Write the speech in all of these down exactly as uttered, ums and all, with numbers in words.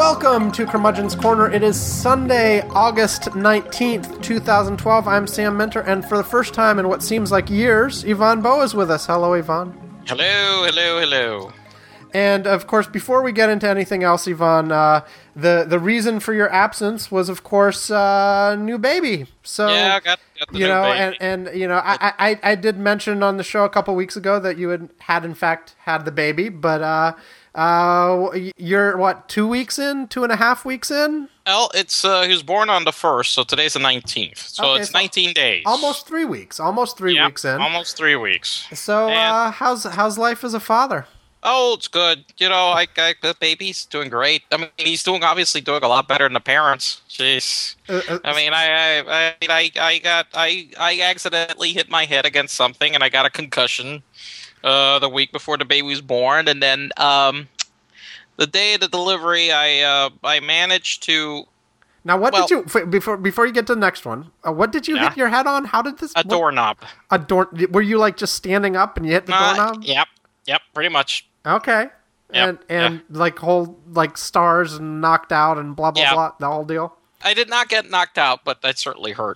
welcome to Curmudgeon's Corner. It is Sunday, August nineteenth, twenty twelve. I'm Sam Minter, and for the first time in what seems like years, Yvonne Bowe is with us. Hello, Yvonne. Hello, hello, hello. And, of course, before we get into anything else, Yvonne, uh, the, the reason for your absence was, of course, uh, new baby. So, yeah, I got, got the you new know, baby. and, and, you know, I, I, I did mention on the show a couple weeks ago that you had, had in fact, had the baby, but, uh, uh, you're, what, two weeks in? Two and a half weeks in? Well, it's, uh, he was born on the first, so today's the nineteenth. So Okay, it's so nineteen days. Almost three weeks. Almost three Yep, weeks in. almost three weeks. So, And- uh, how's, how's life as a father? Oh, it's good. You know, I, I, the baby's doing great. I mean, he's doing, obviously doing a lot better than the parents. Jeez. Uh, uh, I mean, I, I, I, I got, I, I accidentally hit my head against something, and I got a concussion, uh, the week before the baby was born, and then, um, the day of the delivery, I, uh, I managed to Now, what Well- did you f- before before you get to the next one? Uh, what did you Yeah. hit your head on? How did this? a what- doorknob. A door? Were you like just standing up and you hit the Uh, doorknob? Yep, yep, pretty much. Okay. Yep, And and like whole like stars and knocked out and blah blah Yeah. blah, the whole deal. I did not get knocked out, but that certainly hurt.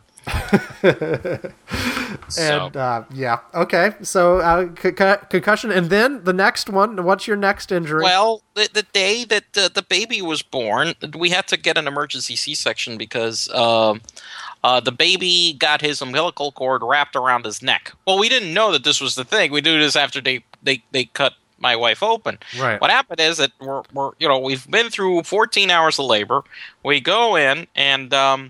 So, And uh, yeah, okay. So uh, c- c- concussion, and then the next one. What's your next injury? well, the, the day that uh, the baby was born, we had to get an emergency C-section because um uh, the baby got his umbilical cord wrapped around his neck. Well, we didn't know that this was the thing. We knew this after they, they, they cut my wife open. Right. What happened is that we're, we're you know we've been through fourteen hours of labor. We go in and um,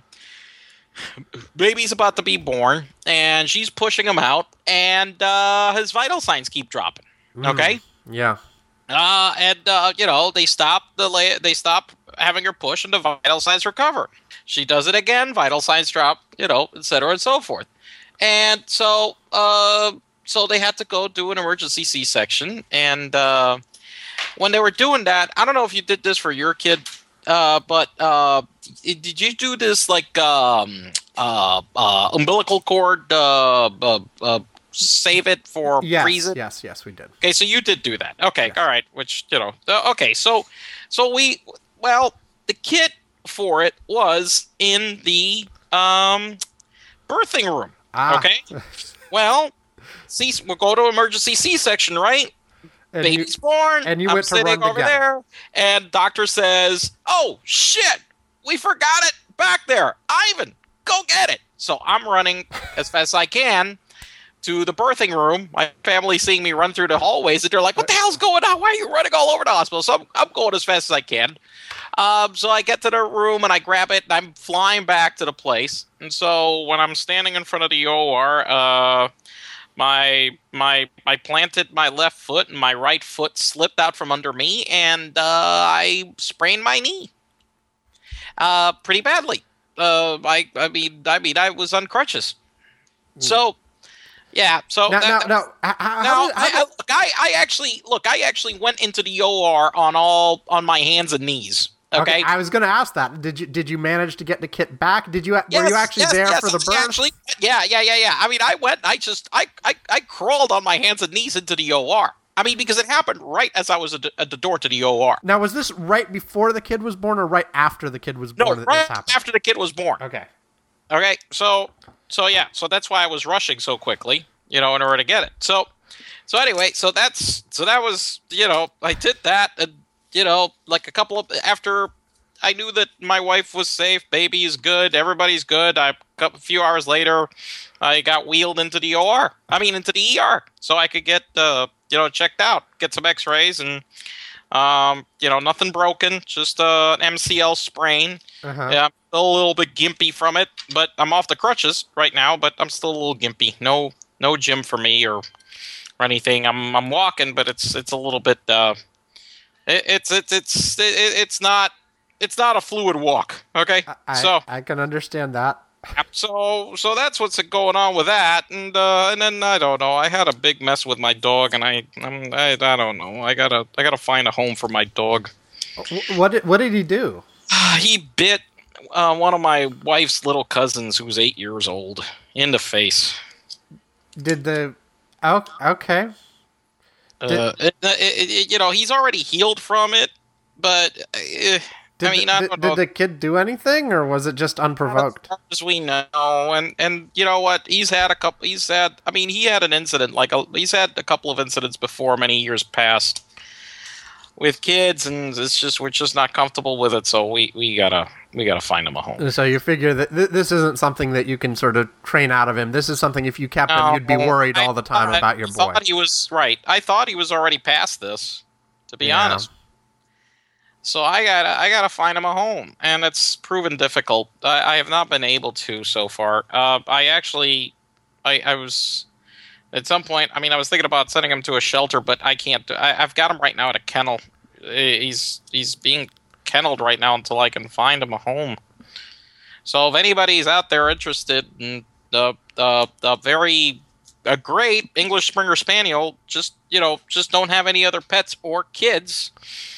baby's about to be born, and she's pushing him out, and uh, his vital signs keep dropping. Okay. Yeah. Uh, and uh, you know they stop the la- they stop having her push, and the vital signs recover. She does it again, vital signs drop, you know, et cetera, and so forth. And so, uh, so they had to go do an emergency C-section. And uh, when they were doing that, I don't know if you did this for your kid, uh, but uh, did you do this like um, uh, uh, umbilical cord? Uh, uh, uh, save it for Yes. freeze it. Yes. Yes. We did. Okay, so you did do that. Okay, Yeah. all right. Which you know, uh, okay. So, so we, well, the kit for it was in the um, birthing room. Ah. Okay. Well, C, we'll go to emergency C-section, right? And you- Baby's born. and you I'm went to sitting run over together. there, and doctor says, "Oh shit, we forgot it back there. Ivan, go get it." So I'm running as fast as I can to the birthing room. My family seeing me run through the hallways, and they're like, "What the hell's going on? Why are you running all over the hospital?" So I'm, I'm going as fast as I can. Um, so I get to the room and I grab it, and I'm flying back to the place. And so when I'm standing in front of the O R, uh, my my I planted my left foot, and my right foot slipped out from under me, and uh, I sprained my knee, uh, pretty badly. Uh, I I mean I mean I was on crutches. So. Yeah, so Now, that, now, now, h- how, now, how did, how I, did- I, look, I, I actually look. I actually went into the O R on all on my hands and knees. Okay. I was going to ask that. Did you did you manage to get the kit back? Did you were Yes, you actually yes, there yes, for the yes, birth? Actually, yeah, yeah, yeah, yeah. I mean, I went. I just, I, I, I crawled on my hands and knees into the O R. I mean, because it happened right as I was at the, at the door to the O R. Now, was this right before the kid was born, or right after the kid was No, born? that right this happened? after the kid was born. Okay. Okay, so so yeah, so that's why I was rushing so quickly, you know, in order to get it. So so anyway, so that's so that was, you know, I did that, and you know, like a couple of after I knew that my wife was safe, baby is good, everybody's good. I a few hours later, I got wheeled into the O R. I mean, into the E R, so I could get uh, you know, checked out, get some X-rays, and um, you know, nothing broken, just uh, an M C L sprain. Uh-huh. Yeah, I'm still a little bit gimpy from it, but I'm off the crutches right now. But I'm still a little gimpy. No, no gym for me or, or anything. I'm I'm walking, but it's it's a little bit. Uh, it, it's it's it's it, it's not it's not a fluid walk. Okay, I, so I can understand that. so so that's what's going on with that, and uh, and then I don't know. I had a big mess with my dog, and I I'm, I I don't know. I gotta I gotta find a home for my dog. Wh- What did what did he do? He bit uh, one of my wife's little cousins, who was eight years old, in the face. Did the oh, okay? Uh, it, it, it, you know, he's already healed from it, but uh, Did, I mean, the, I did, don't did know. the kid do anything, or was it just unprovoked? As we know, and and you know what? He's had a couple. He's had. I mean, he had an incident. Like a, he's had a couple of incidents before, many years past, with kids, and it's just we're just not comfortable with it. So we, we gotta we gotta find him a home. So you figure that th- this isn't something that you can sort of train out of him. This is something if you kept him, No, you'd be worried I all the time thought- about your I boy. thought he was right. I thought he was already past this, to be Yeah. honest. So I gotta I gotta find him a home, and it's proven difficult. I, I have not been able to so far. Uh, I actually, I, I was at some point. I mean, I was thinking about sending him to a shelter, but I can't. Do, I, I've got him right now at a kennel. He's he's being kenneled right now until I can find him a home. So if anybody's out there interested in the the the very a great English Springer Spaniel, just you know, just don't have any other pets or kids.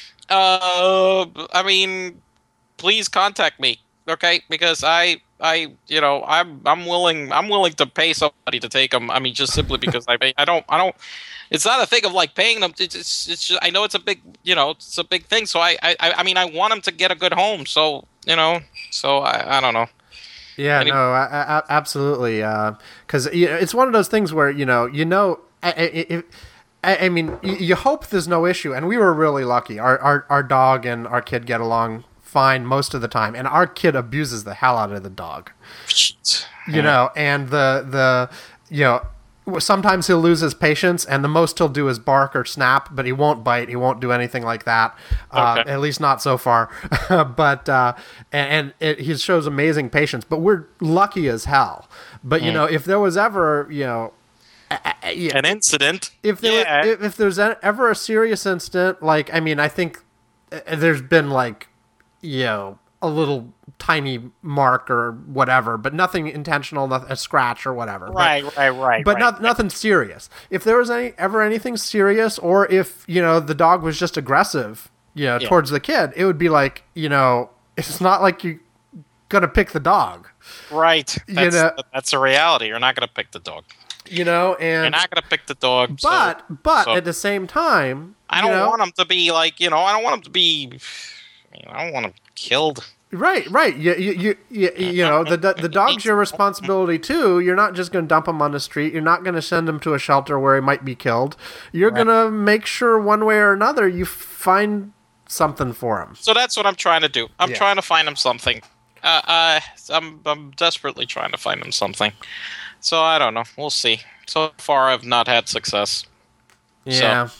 Uh, I mean, please contact me, okay? Because I, I, you know, I'm, I'm willing, I'm willing to pay somebody to take them. I mean, just simply because I, I don't, I don't. It's not a thing of like paying them. It's, it's, it's just, I know it's a big, you know, it's a big thing. So I, I, I mean, I want them to get a good home. So you know, so I, I don't know. Yeah, Any- no, I, I, absolutely. Because uh, it's one of those things where you know, you know, I, I, I, I mean, you, you hope there's no issue, and we were really lucky. Our, our our dog and our kid get along fine most of the time, and our kid abuses the hell out of the dog. You know, and the the you know. Sometimes he'll lose his patience, and the most he'll do is bark or snap, but he won't bite. He won't do anything like that, uh, Okay. at least not so far. but uh, and, and it, he shows amazing patience. But we're lucky as hell. But you know, if there was ever, you know, a- a- yeah, An incident. if there yeah. if, if there's a- ever a serious incident, like I mean, I think uh, there's been like, you know, a little tiny mark or whatever, but nothing intentional, nothing, a scratch or whatever. But- right, right, right. but right. not, nothing serious. If there was any ever anything serious, or if you know the dog was just aggressive, you know, Yeah. towards the kid, it would be like, you know, it's not like you're gonna pick the dog, Right. You That's, know- that's a reality. You're not going to pick the dog. you know, You're and not going to pick the dog. so- but but so- at the same time, I you don't know, want him to be like, you know, I don't want him to be, I, mean, I don't want him killed. right, right. You you you, you, you know the the dog's your responsibility too. You're not just gonna dump him on the street. You're not gonna send him to a shelter where he might be killed. You're Right. gonna make sure one way or another you find something for him. So that's what I'm trying to do. I'm Yeah. trying to find him something. Uh, uh, I'm, I'm desperately trying to find him something. So I don't know. We'll see. So far, I've not had success. Yeah.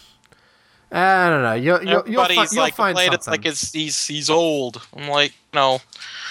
I don't know. You'll you'll, you'll, fi- Everybody's you'll like find complained something. it's like it's, he's he's old. I'm like, no.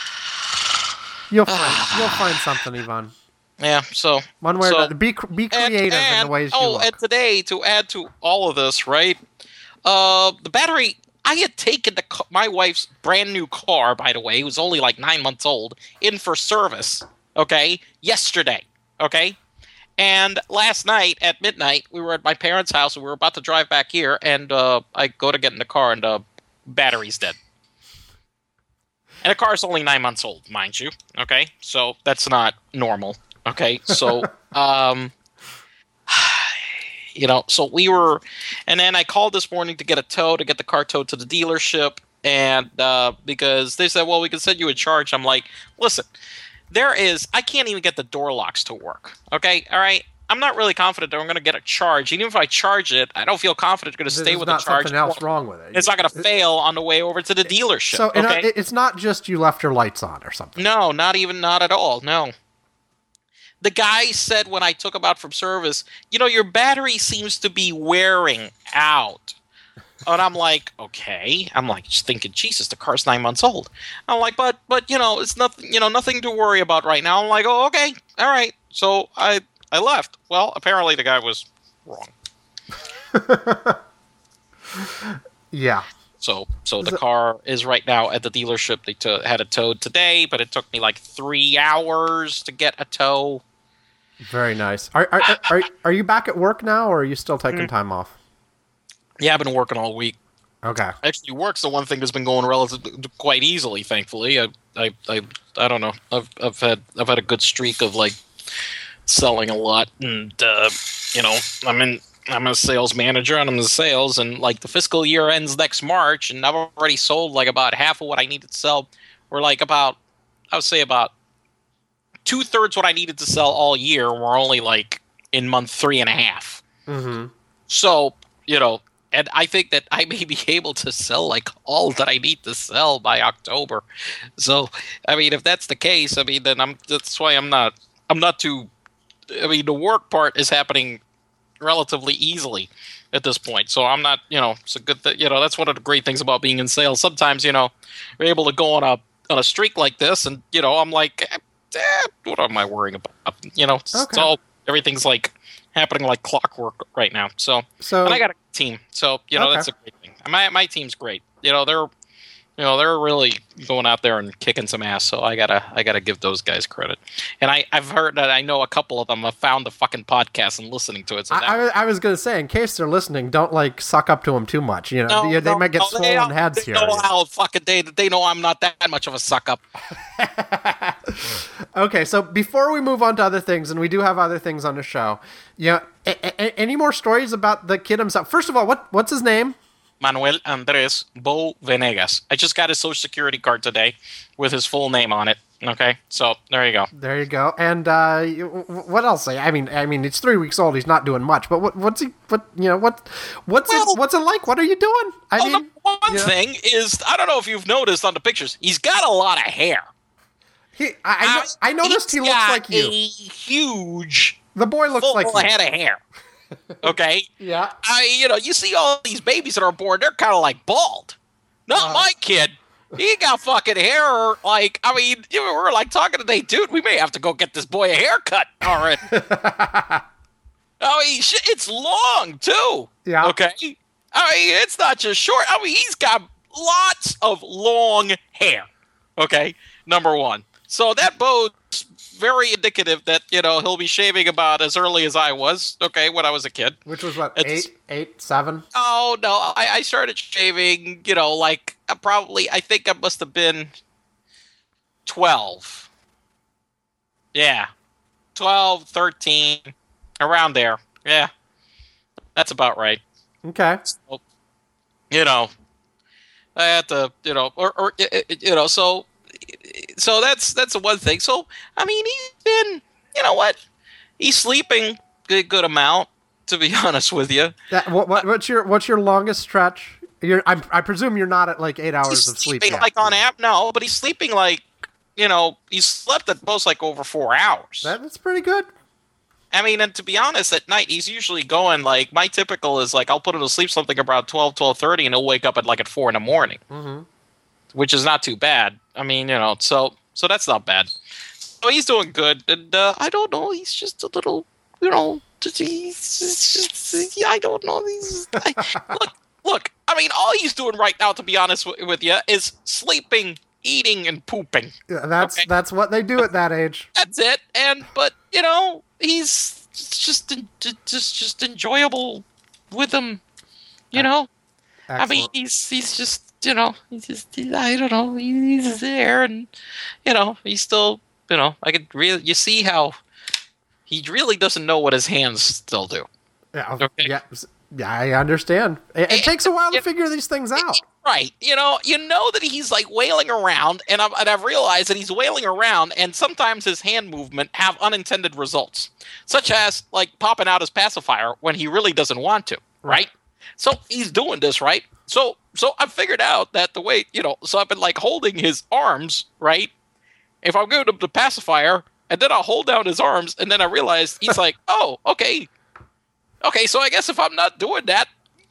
You'll find you'll find something, Yvonne. Yeah, so One way or so- another. Be cr- be creative in the ways you oh, look. and today, to add to all of this, right? Uh, the battery. I had taken the ca- my wife's brand new car, by the way, it was only like nine months old, in for service. Okay, yesterday. Okay, and last night at midnight, we were at my parents' house, and we were about to drive back here, and uh, I go to get in the car, and the battery's dead. And the car's only nine months old, mind you. Okay, so that's not normal. Okay, so um, you know, so we were, and then I called this morning to get a tow, to get the car towed to the dealership, and uh, because they said, well, we can send you a charge. I'm like, listen, there is, I can't even get the door locks to work. Okay, all right. I'm not really confident that I'm going to get a charge. Even if I charge it, I don't feel confident it's going to stay There's with not the charge. something else wrong with it. It's not going to fail on the way over to the dealership. So you know, okay? it, it's not just you left your lights on or something. No, not even, not at all. No. The guy said when I took him out from service, you know, your battery seems to be wearing out. And I'm like, okay. I'm like, just thinking, Jesus, the car's nine months old. I'm like, but, but, you know, it's nothing, you know, nothing to worry about right now. I'm like, oh, okay, all right. So I, I left. Well, apparently the guy was wrong. Yeah. So, so the car is right now at the dealership. They to- had it towed today, but it took me like three hours to get a tow. Very nice. Are are, are, are, are you back at work now, or are you still taking Mm. time off? Yeah, I've been working all week. Okay. Actually, work's the one thing that's been going relatively quite easily. Thankfully, I, I, I, I don't know. I've, I've had, I've had a good streak of like selling a lot, and uh, you know, I'm in, I'm a sales manager and I'm in sales, and like the fiscal year ends next March, and I've already sold like about half of what I needed to sell, or like about, I would say about two thirds what I needed to sell all year. We're only like in month three and a half. Mm-hmm. So, you know, and I think that I may be able to sell like all that I need to sell by October. So, I mean, if that's the case, I mean, then I'm, that's why I'm not, I'm not too, I mean, the work part is happening relatively easily at this point. So I'm not, you know, it's a good thing. You know, that's one of the great things about being in sales. Sometimes, you know, you're able to go on a on a streak like this, and you know, I'm like, eh, what am I worrying about? You know, it's, okay. it's all everything's like happening like clockwork right now. So, so and I got a team, so you know, okay. that's a great thing. My my team's great. You know, they're you know they're really going out there and kicking some ass. So I gotta I gotta give those guys credit. And I I've heard that I know a couple of them have found the fucking podcast and listening to it. So I, that, I, was- I was going to say, in case they're listening, don't like suck up to them too much. You know, No, they, they no, might get no, swollen they know- heads they here. Know how fucking they they know I'm not that much of a suck up. Okay, so before we move on to other things, and we do have other things on the show, yeah, a- a- any more stories about the kid himself? First of all, what what's his name? Manuel Andres Bo Venegas. I just got his social security card today with his full name on it. Okay, so there you go. There you go. And uh, you- what else? I mean, I mean, it's three weeks old. He's not doing much. But what, what's he? What you know? What what's Well- it? What's it like? What are you doing? I Oh, mean, the one you know, thing is, I don't know if you've noticed on the pictures, he's got a lot of hair. he, I, I, know, I noticed he He's looks got like you. A huge The boy looks full like you. head of hair. Okay. Yeah. I, you know, you see all these babies that are born, they're kind of like bald. Not Uh, my kid. He got fucking hair. Like, I mean, you know, we're like talking today, dude. We may have to go get this boy a haircut already. I mean, shit, it's long too. Yeah. Okay. I mean, it's not just short. I mean, he's got lots of long hair. Okay. Number one. So that bodes very indicative that, you know, he'll be shaving about as early as I was. Okay. When I was a kid. Which was what, It's- eight, eight, seven? Oh no! I, I started shaving, you know, like uh, probably. I think I must have been twelve. Yeah, twelve, thirteen, around there. Yeah, that's about right. Okay. So, you know, I had to, you know, or, or you know, so, so that's that's the one thing. So I mean, he's been, you know what? He's sleeping a good amount. To be honest with you, That, what, what, what's your what's your longest stretch? You're, I, I presume you're not at like eight hours he's of sleep sleeping yet. like on app. No, but he's sleeping like, you know, he's slept at most like over four hours. That, that's pretty good. I mean, and to be honest, at night he's usually going like, my typical is like I'll put him to sleep something about twelve, twelve thirty, and he'll wake up at like at four in the morning, Mm-hmm. which is not too bad. I mean, you know, so so that's not bad. So he's doing good, and uh, I don't know, he's just a little, you know. He's just, I don't know. He's, I, look, look. I mean, all he's doing right now, to be honest with, with you, is sleeping, eating, and pooping. Yeah, that's Okay. that's what they do at that age. That's it. And but you know, he's just just just enjoyable with him. You know, I mean, Excellent. he's he's just you know, he's just he, I don't know, he's there, and you know, he's still you know, I could really you see how. He really doesn't know what his hands still do. Yeah, Okay. yeah, yeah, I understand. It, it takes a while to Yeah. figure these things out. Right. You know, you know that he's like wailing around, and I've, and I've realized that he's wailing around, and sometimes his hand movement have unintended results, such as like popping out his pacifier when he really doesn't want to. Right. So he's doing this, right? So so I figured out that the way, you know, so I've been like holding his arms, right? If I'm going to the pacifier, and then I'll hold down his arms, and then I realized he's like, oh, okay. Okay, so I guess if I'm not doing that,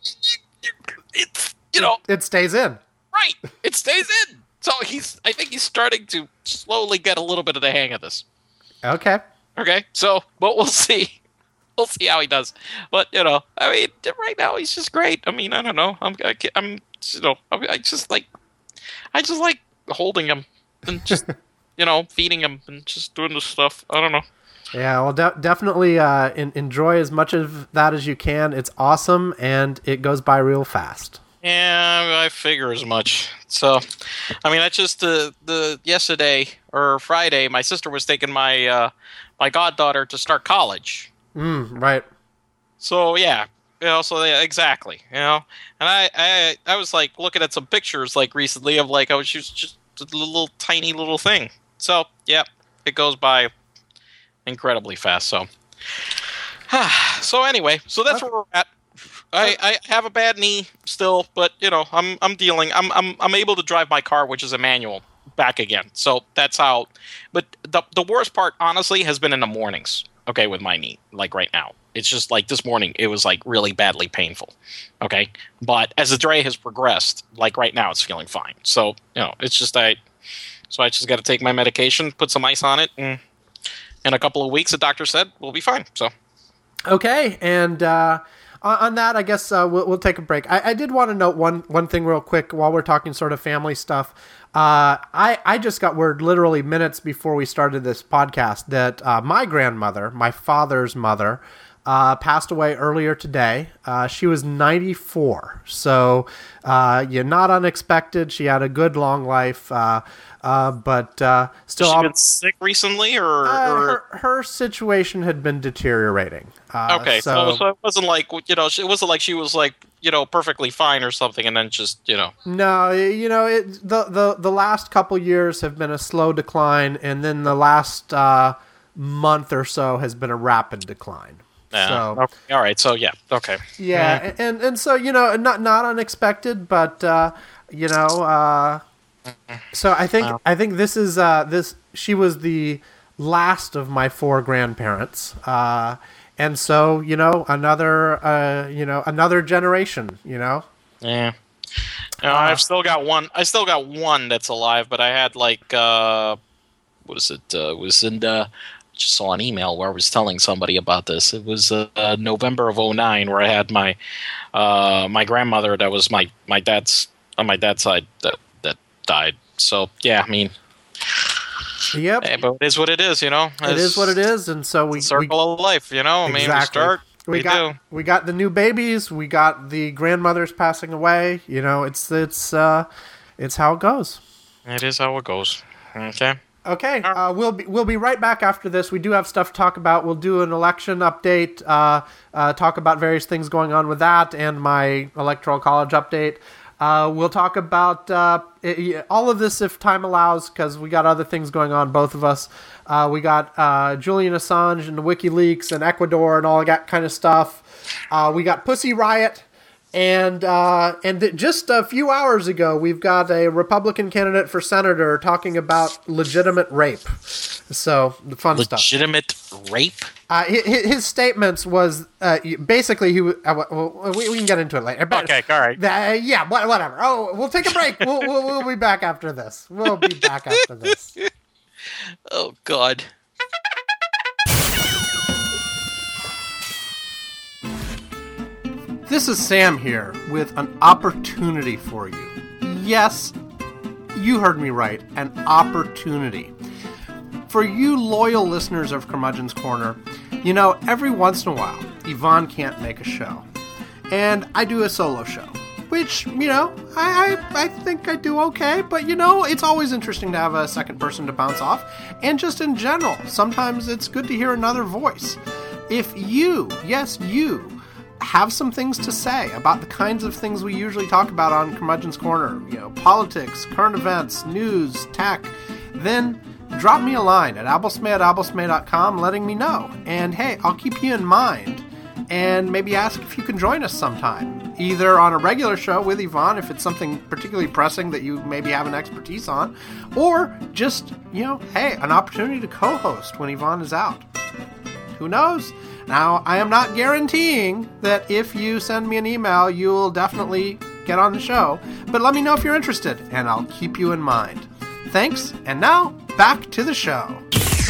it's, you know, It stays in. right. It stays in. So he's, I think he's starting to slowly get a little bit of the hang of this. Okay. Okay, so, but we'll see. We'll see how he does. But, you know, I mean, right now he's just great. I mean, I don't know. I'm, I, can't- I'm, you know, I, I just like, I just like holding him and just, you know, feeding him and just doing this stuff. I don't know. Yeah, well, de- definitely uh, en- enjoy as much of that as you can. It's awesome, and it goes by real fast. Yeah, I figure as much. So, I mean, that's just the the yesterday or Friday. My sister was taking my uh, my goddaughter to start college. Mm, right. So yeah, You know, so they, exactly, you know, and I, I, I was like looking at some pictures like recently of like, oh, she was just a little tiny little thing. So yeah, it goes by incredibly fast. So, so anyway, so that's where we're at. I, I have a bad knee still, but you know, I'm, I'm dealing. I'm, I'm, I'm able to drive my car, which is a manual, back again. So that's how. But the, the worst part, honestly, has been in the mornings. Okay, with my knee, like right now. It's just like this morning, it was like really badly painful. Okay. But as the day has progressed, like right now, it's feeling fine. So, you know, it's just I, so I just got to take my medication, put some ice on it, and in a couple of weeks, the doctor said we'll be fine. So, okay. And, uh, on that, I guess uh, we'll, we'll take a break. I, I did want to note one, one thing real quick while we're talking sort of family stuff. Uh, I, I just got word literally minutes before we started this podcast that uh, my grandmother, my father's mother, Uh, passed away earlier today. Uh, she was ninety-four, so uh, yeah, not unexpected. She had a good long life, uh, uh, but uh, still. Has she been sick recently, or, uh, or... Her, her situation had been deteriorating. Uh, okay, so, so so it wasn't like you know, it wasn't like she was like you know perfectly fine or something, and then just you know. No, you know it. The the the last couple years have been a slow decline, and then the last uh, month or so has been a rapid decline. Yeah. So, okay. All right. So yeah. Okay. Yeah, mm-hmm. and and so you know, not not unexpected, but uh, you know, uh, so I think wow. I think this is uh, this. She was the last of my four grandparents, uh, and so you know, another uh, you know another generation. You know. Yeah. Uh, I've still got one. I still got one that's alive, but I had like uh, what is it? Uh, it was in the. Just saw an email where I was telling somebody about this. It was uh, uh, November of oh nine where I had my uh, my grandmother that was my, my dad's on my dad's side that that died. So yeah, I mean, yep. Hey, but it is what it is, you know. It it's, is what it is, and so we circle we, of life, you know. I exactly. mean, we start. We, we got do. we got the new babies. We got the grandmothers passing away. You know, it's it's uh, it's how it goes. It is how it goes. Okay. Okay, uh, we'll be we'll be right back after this. We do have stuff to talk about. We'll do an election update, uh, uh, talk about various things going on with that, and my electoral college update. Uh, we'll talk about uh, it, all of this if time allows, because we got other things going on, both of us. Uh, we got uh, Julian Assange and the WikiLeaks and Ecuador and all that kind of stuff. Uh, we got Pussy Riot. And uh, and just a few hours ago, we've got a Republican candidate for senator talking about legitimate rape. So the fun legitimate stuff. Legitimate rape. Uh, his, his statements was uh, basically he. Uh, well, we, we can get into it later. But, okay, all right. Uh, yeah, whatever. Oh, we'll take a break. we'll, we'll we'll be back after this. We'll be back after this. Oh God. This is Sam here with an opportunity for you. Yes, you heard me right, an opportunity. For you loyal listeners of Curmudgeon's Corner, you know, every once in a while, Yvonne can't make a show. And I do a solo show, which, you know, I, I, I think I do okay, but, you know, it's always interesting to have a second person to bounce off. And just in general, sometimes it's good to hear another voice. If you, yes, you, have some things to say about the kinds of things we usually talk about on Curmudgeon's Corner, you know, politics, current events, news, tech, then drop me a line at abblesmay at abblesmay dot com letting me know. And hey, I'll keep you in mind and maybe ask if you can join us sometime, either on a regular show with Yvonne if it's something particularly pressing that you maybe have an expertise on, or just, you know, hey, an opportunity to co-host when Yvonne is out. Who knows? Now, I am not guaranteeing that if you send me an email, you'll definitely get on the show, but let me know if you're interested, and I'll keep you in mind. Thanks, and now, back to the show.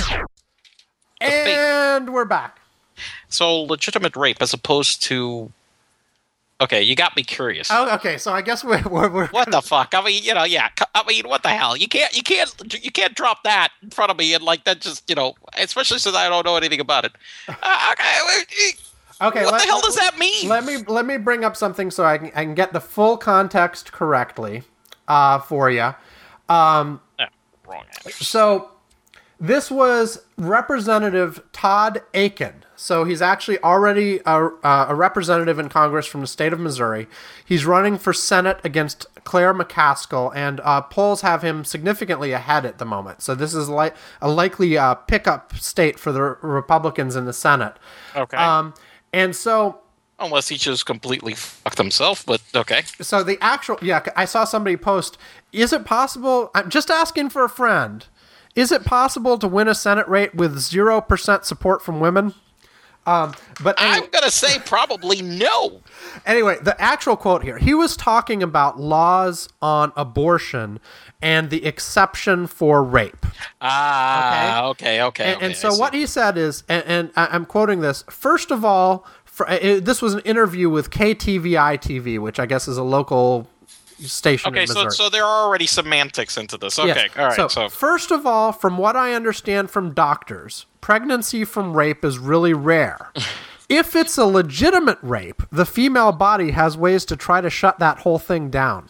And we're back. So, legitimate rape as opposed to... Okay, you got me curious. Oh, okay, so I guess we're... we're, we're what the fuck? I mean, you know, yeah. I mean, what the hell? You can't, you can't, you can't drop that in front of me and like that. Just you know, especially since I don't know anything about it. Uh, okay, okay. What let, the hell does that mean? Let me let me bring up something so I can I can get the full context correctly uh, for you. Um, yeah, wrong answer. So, This was Representative Todd Akin. So he's actually already a, a representative in Congress from the state of Missouri. He's running for Senate against Claire McCaskill, and uh, polls have him significantly ahead at the moment. So this is li- a likely uh, pickup state for the Republicans in the Senate. Okay. Um, and so... Unless he just completely fucked himself, but okay. So the actual... Yeah, I saw somebody post, is it possible... I'm just asking for a friend. Is it possible to win a Senate race with zero percent support from women? Um, but anyway, I'm going to say probably no. Anyway, the actual quote here, he was talking about laws on abortion and the exception for rape. Ah, okay, okay. okay And, okay, and so what he said is, and, and I'm quoting this, first of all, for, uh, this was an interview with K T V I T V, which I guess is a local station okay, in Missouri. so so there are already semantics into this. Okay, Yes. all right. So, So, first of all, from what I understand from doctors, pregnancy from rape is really rare. If it's a legitimate rape, the female body has ways to try to shut that whole thing down.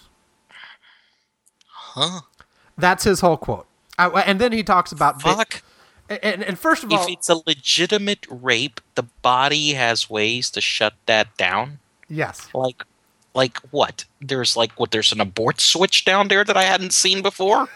huh? That's his whole quote. Uh, and then he talks about... Fuck. And, and first of If all... it's a legitimate rape, the body has ways to shut that down? Yes. Like, like what? There's like, what, there's an abort switch down there that I hadn't seen before?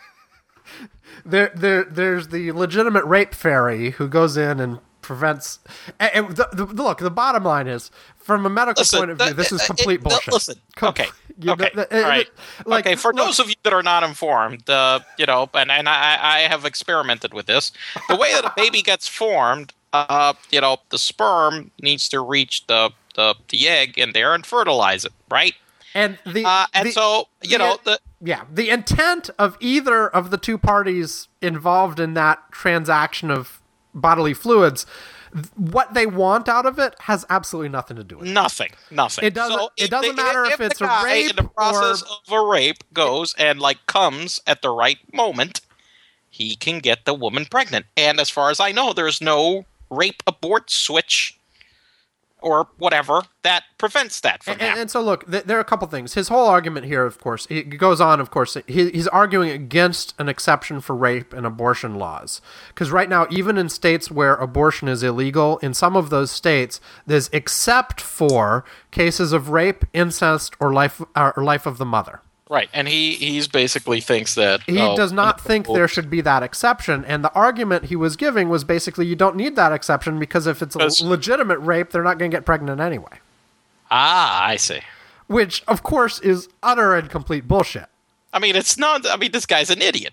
There, there, there's the legitimate rape fairy who goes in and prevents... And, and the, the, look, the bottom line is, from a medical Listen, point of view, the- this is uh, complete it- the- bullshit. Listen, Com- okay, you know, okay, the- all it- right. it- like, okay, for look, those of you that are not informed, uh, you know, and, and I, I have experimented with this, the way that a baby gets formed, uh, you know, the sperm needs to reach the, the, the egg in there and fertilize it, right? And the Uh, and the- so, you the- know, the yeah, the intent of either of the two parties involved in that transaction of bodily fluids, th- what they want out of it has absolutely nothing to do with it. nothing, nothing. It doesn't- So it if doesn't the- matter if the it's a guy rape in the process or- of a rape goes and like comes at the right moment, he can get the woman pregnant. And as far as I know, there's no rape abort switch or whatever that prevents that from And, happening. and so, look, th- there are a couple things. His whole argument here, of course, he goes on, of course, he, he's arguing against an exception for rape and abortion laws. Because right now, even in states where abortion is illegal, in some of those states, there's except for cases of rape, incest, or life, or life of the mother. Right, and he he's basically thinks that He oh, does not think there should be that exception, and the argument he was giving was basically you don't need that exception because if it's a Because- legitimate rape, they're not going to get pregnant anyway. Ah, I see. Which, of course, is utter and complete bullshit. I mean, it's not. I mean, this guy's an idiot.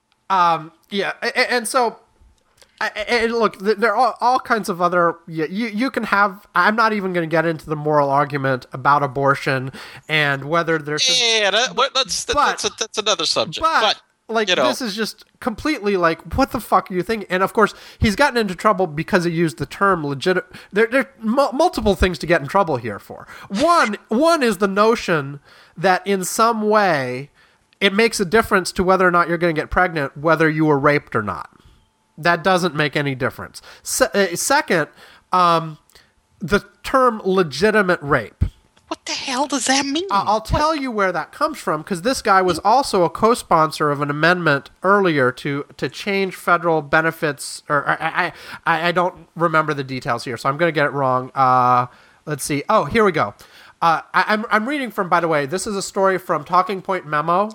Yeah, a- a- and so, I- I- and look, th- there are all kinds of other. You you, you can have. I'm not even going to get into the moral argument about abortion and whether there's. a- Yeah, that, but that's But- that's, a, that's another subject. But, But, like, you know, this is just completely like, what the fuck are you thinking? And of course, he's gotten into trouble because he used the term legit. There, there are mu- multiple things to get in trouble here for. One, one is the notion that in some way it makes a difference to whether or not you're going to get pregnant, whether you were raped or not. That doesn't make any difference. Se- uh, second, um, the term legitimate rape. what the hell does that mean? I- I'll tell you where that comes from because this guy was also a co-sponsor of an amendment earlier to to change federal benefits. Or I I, I don't remember the details here, so I'm going to get it wrong. Uh, let's see. Oh, here we go. Uh, I, I'm I'm reading from. By the way, this is a story from Talking Point Memo.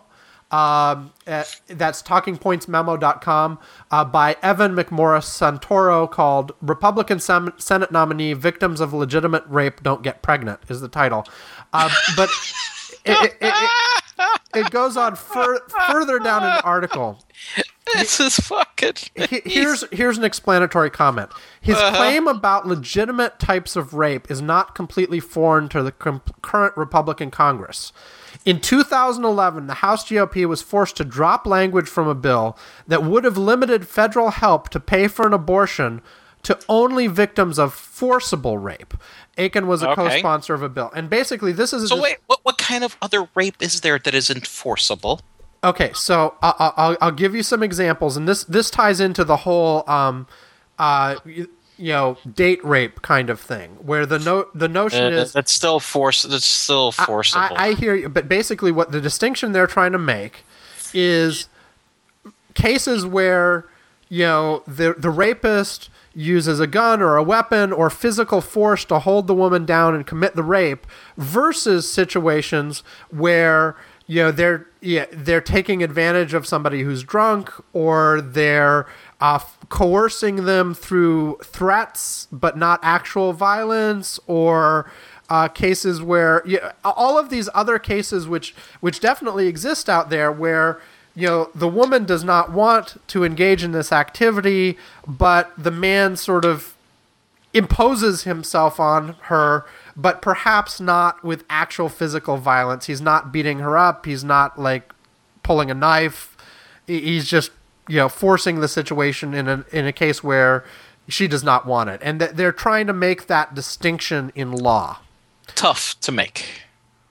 Um, uh, that's talking points memo dot com uh, by Evan McMorris Santoro, called Republican Sem- Senate Nominee Victims of Legitimate Rape Don't Get Pregnant is the title. Uh, but it, it, it, it, it goes on fur- further down in the article. This is fucking. He- Here's here's an explanatory comment. His Uh-huh. claim about legitimate types of rape is not completely foreign to the com- current Republican Congress. In two thousand eleven, the House G O P was forced to drop language from a bill that would have limited federal help to pay for an abortion to only victims of forcible rape. Aiken was a Okay. co-sponsor of a bill. And basically, this is... a So dis- wait, what what kind of other rape is there that is enforceable? Okay, so I'll, I'll, I'll give you some examples, and this this ties into the whole, um, uh, you, you know, date rape kind of thing, where the no the notion Uh, is that's still force. That's still forcible. I, I hear you, but basically, what the distinction they're trying to make is cases where you know, the the rapist uses a gun or a weapon or physical force to hold the woman down and commit the rape, versus situations where, you know, they're yeah, they're taking advantage of somebody who's drunk, or they're uh, coercing them through threats but not actual violence, or uh, cases where, yeah, all of these other cases which which definitely exist out there where, you know, the woman does not want to engage in this activity, but the man sort of imposes himself on her, but perhaps not with actual physical violence. He's not beating her up. He's not, like, pulling a knife. He's just, you know, forcing the situation in a, in a case where she does not want it. And th- they're trying to make that distinction in law. Tough to make.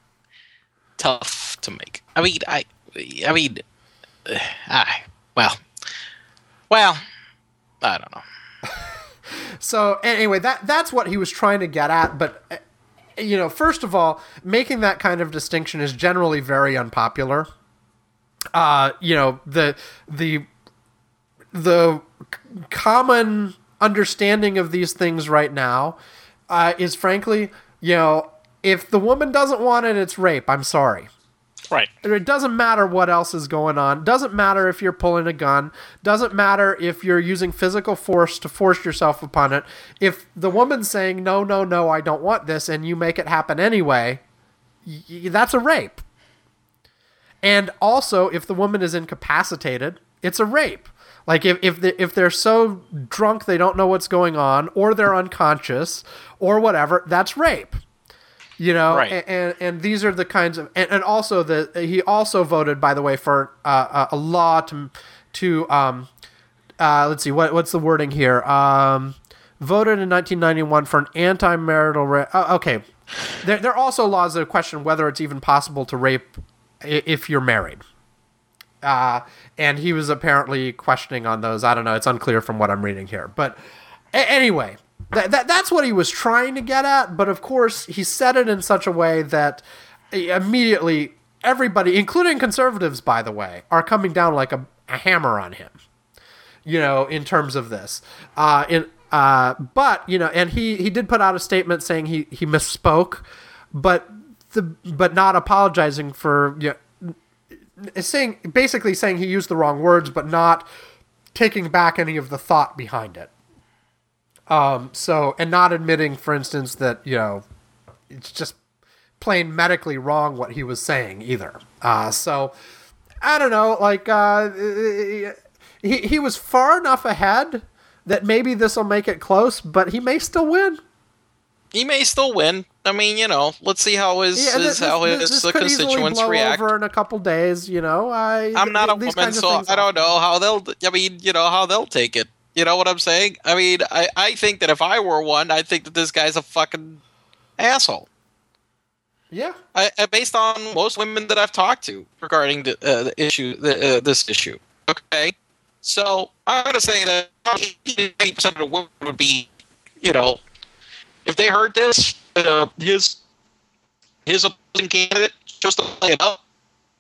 Tough to make. I mean, I, I mean... Uh, I, well, well, I don't know. So anyway, that that's what he was trying to get at. But, uh, you know, first of all, making that kind of distinction is generally very unpopular. Uh, you know, the the the common understanding of these things right now uh, is, frankly, you know, if the woman doesn't want it, it's rape. I'm sorry. Right. It doesn't matter what else is going on. Doesn't matter if you're pulling a gun. Doesn't matter if you're using physical force to force yourself upon it. If the woman's saying, no, no, no, I don't want this, and you make it happen anyway, y- that's a rape. And also, if the woman is incapacitated, it's a rape. Like, if if, the, if they're so drunk they don't know what's going on, or they're unconscious, or whatever, that's rape. You know, right. and, and and these are the kinds of, and, and also the he also voted, by the way, for uh, a law to to um uh let's see what what's the wording here um voted in nineteen ninety-one for an anti-marital rape. Oh, okay, there there are also laws that question whether it's even possible to rape if you're married. Uh, and he was apparently questioning on those. I don't know. It's unclear from what I'm reading here, but a- anyway. That, that that's what he was trying to get at, but of course he said it in such a way that immediately everybody, including conservatives, by the way, are coming down like a, a hammer on him. You know, in terms of this, uh, in uh, but you know, and he, he did put out a statement saying he, he misspoke, but the but not apologizing for, you know, saying basically saying he used the wrong words, but not taking back any of the thought behind it. Um, so, and not admitting, for instance, that, you know, it's just plain medically wrong what he was saying either. Uh, so, I don't know, like, uh, he, he was far enough ahead that maybe this will make it close, but he may still win. He may still win. I mean, you know, let's see how his, yeah, his this, how his this, this the could constituents blow react. Over in a couple days, you know. I, I'm not a these woman, kinds of so things I don't know how they'll. I mean, you know, how they'll take it. You know what I'm saying? I mean, I, I think that if I were one, I'd think that this guy's a fucking asshole. Yeah. I, I based on most women that I've talked to regarding the, uh, the issue, the, uh, this issue. Okay, so I'm gonna say that eighty percent of the women would be, you know, if they heard this, uh, his his opposing candidate just to play it up.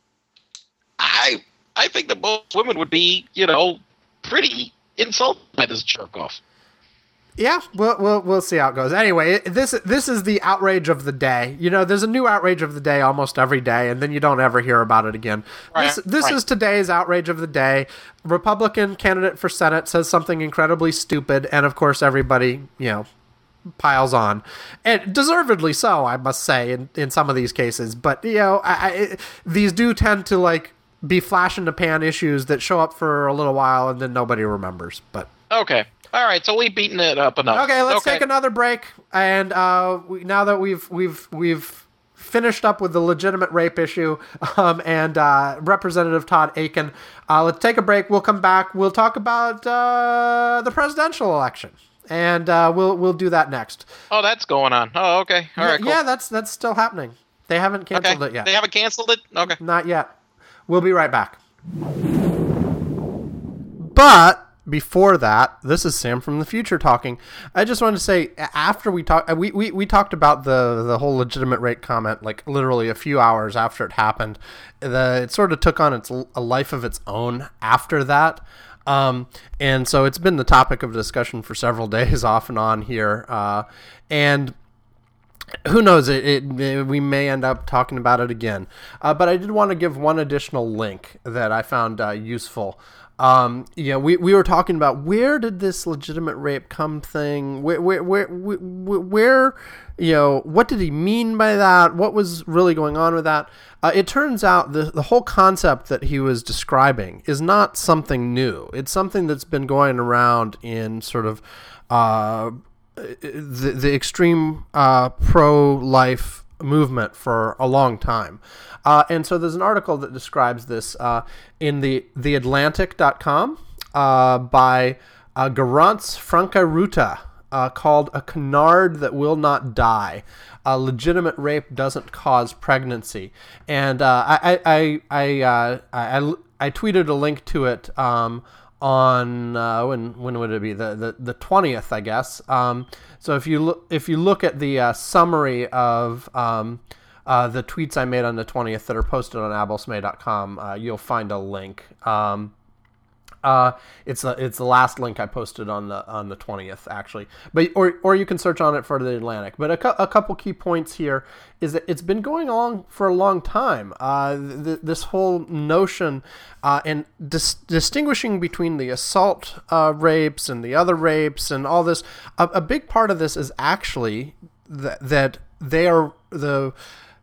I I think that most women would be, you know, pretty insulted by this jerk off. Yeah, we'll, we'll we'll see how it goes. Anyway, this this is the outrage of the day. You know, there's a new outrage of the day almost every day, and then you don't ever hear about it again. Right, this this right. is today's outrage of the day. Republican candidate for Senate says something incredibly stupid, and of course everybody, you know, piles on. And deservedly so, I must say, in, in some of these cases. But, you know, I, I, these do tend to, like, be flash in the pan issues that show up for a little while and then nobody remembers. But okay. All right, so we've beaten it up enough. Okay, let's okay. take another break. And uh, we, now that we've we've we've finished up with the legitimate rape issue, um, and uh, Representative Todd Akin, uh, let's take a break. We'll come back. We'll talk about uh, the presidential election, and uh, we'll we'll do that next. Oh, that's going on. Oh, okay. All right. Yeah, cool. yeah, that's that's still happening. They haven't canceled okay. it yet. They haven't canceled it. Okay. Not yet. We'll be right back. But before that, this is Sam from the future talking. I just wanted to say, after we talked, we, we, we talked about the, the whole legitimate rape comment, like literally a few hours after it happened. The, it sort of took on its a life of its own after that. Um, and so it's been the topic of discussion for several days off and on here. Uh, and who knows, it, it, it, we may end up talking about it again. Uh, but I did want to give one additional link that I found uh, useful. Um, you know, we, we were talking about where did this legitimate rape come thing, where, where, where, where, where, you know, what did he mean by that? What was really going on with that? Uh, it turns out the, the whole concept that he was describing is not something new. It's something that's been going around in sort of, uh, the, the extreme, uh, pro-life movement for a long time. Uh, and so there's an article that describes this uh, in the the atlantic dot com uh, by uh, Garance Franca-Ruta uh, called A Canard That Will Not Die. Uh, legitimate rape doesn't cause pregnancy. And uh, I, I, I, uh, I, I tweeted a link to it um, on, uh, when when would it be? The, the, the twentieth, I guess. Um, so if you, look, if you look at the uh, summary of... Um, Uh, the tweets I made on the twentieth that are posted on abelsmay dot com, uh, you'll find a link. Um, uh, it's a, it's the last link I posted on the on the twentieth, actually. But or or you can search on it for the Atlantic. But a, cu- a couple key points here is that it's been going on for a long time. Uh, th- this whole notion uh, and dis- distinguishing between the assault uh, rapes and the other rapes and all this. A, a big part of this is actually th- that they are the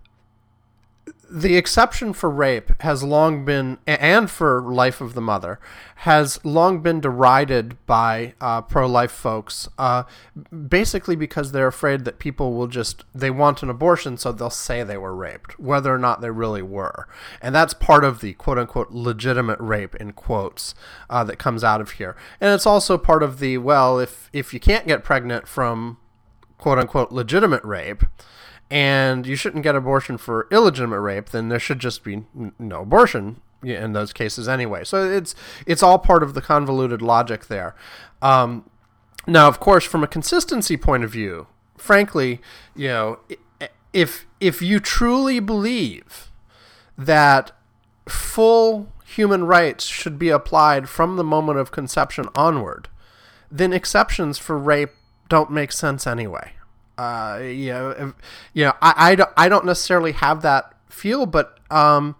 The exception for rape has long been, and for life of the mother, has long been derided by uh, pro-life folks, uh, basically because they're afraid that people will just, they want an abortion, so they'll say they were raped, whether or not they really were. And that's part of the quote-unquote legitimate rape, in quotes, uh, that comes out of here. And it's also part of the, well, if, if you can't get pregnant from quote-unquote legitimate rape, and you shouldn't get abortion for illegitimate rape, then there should just be no abortion in those cases anyway. So it's it's all part of the convoluted logic there. Um, now, of course, from a consistency point of view, frankly, you know, if if you truly believe that full human rights should be applied from the moment of conception onward, then exceptions for rape don't make sense anyway. Uh, you know, if, you know, I, I, don't, I don't necessarily have that feel, but um,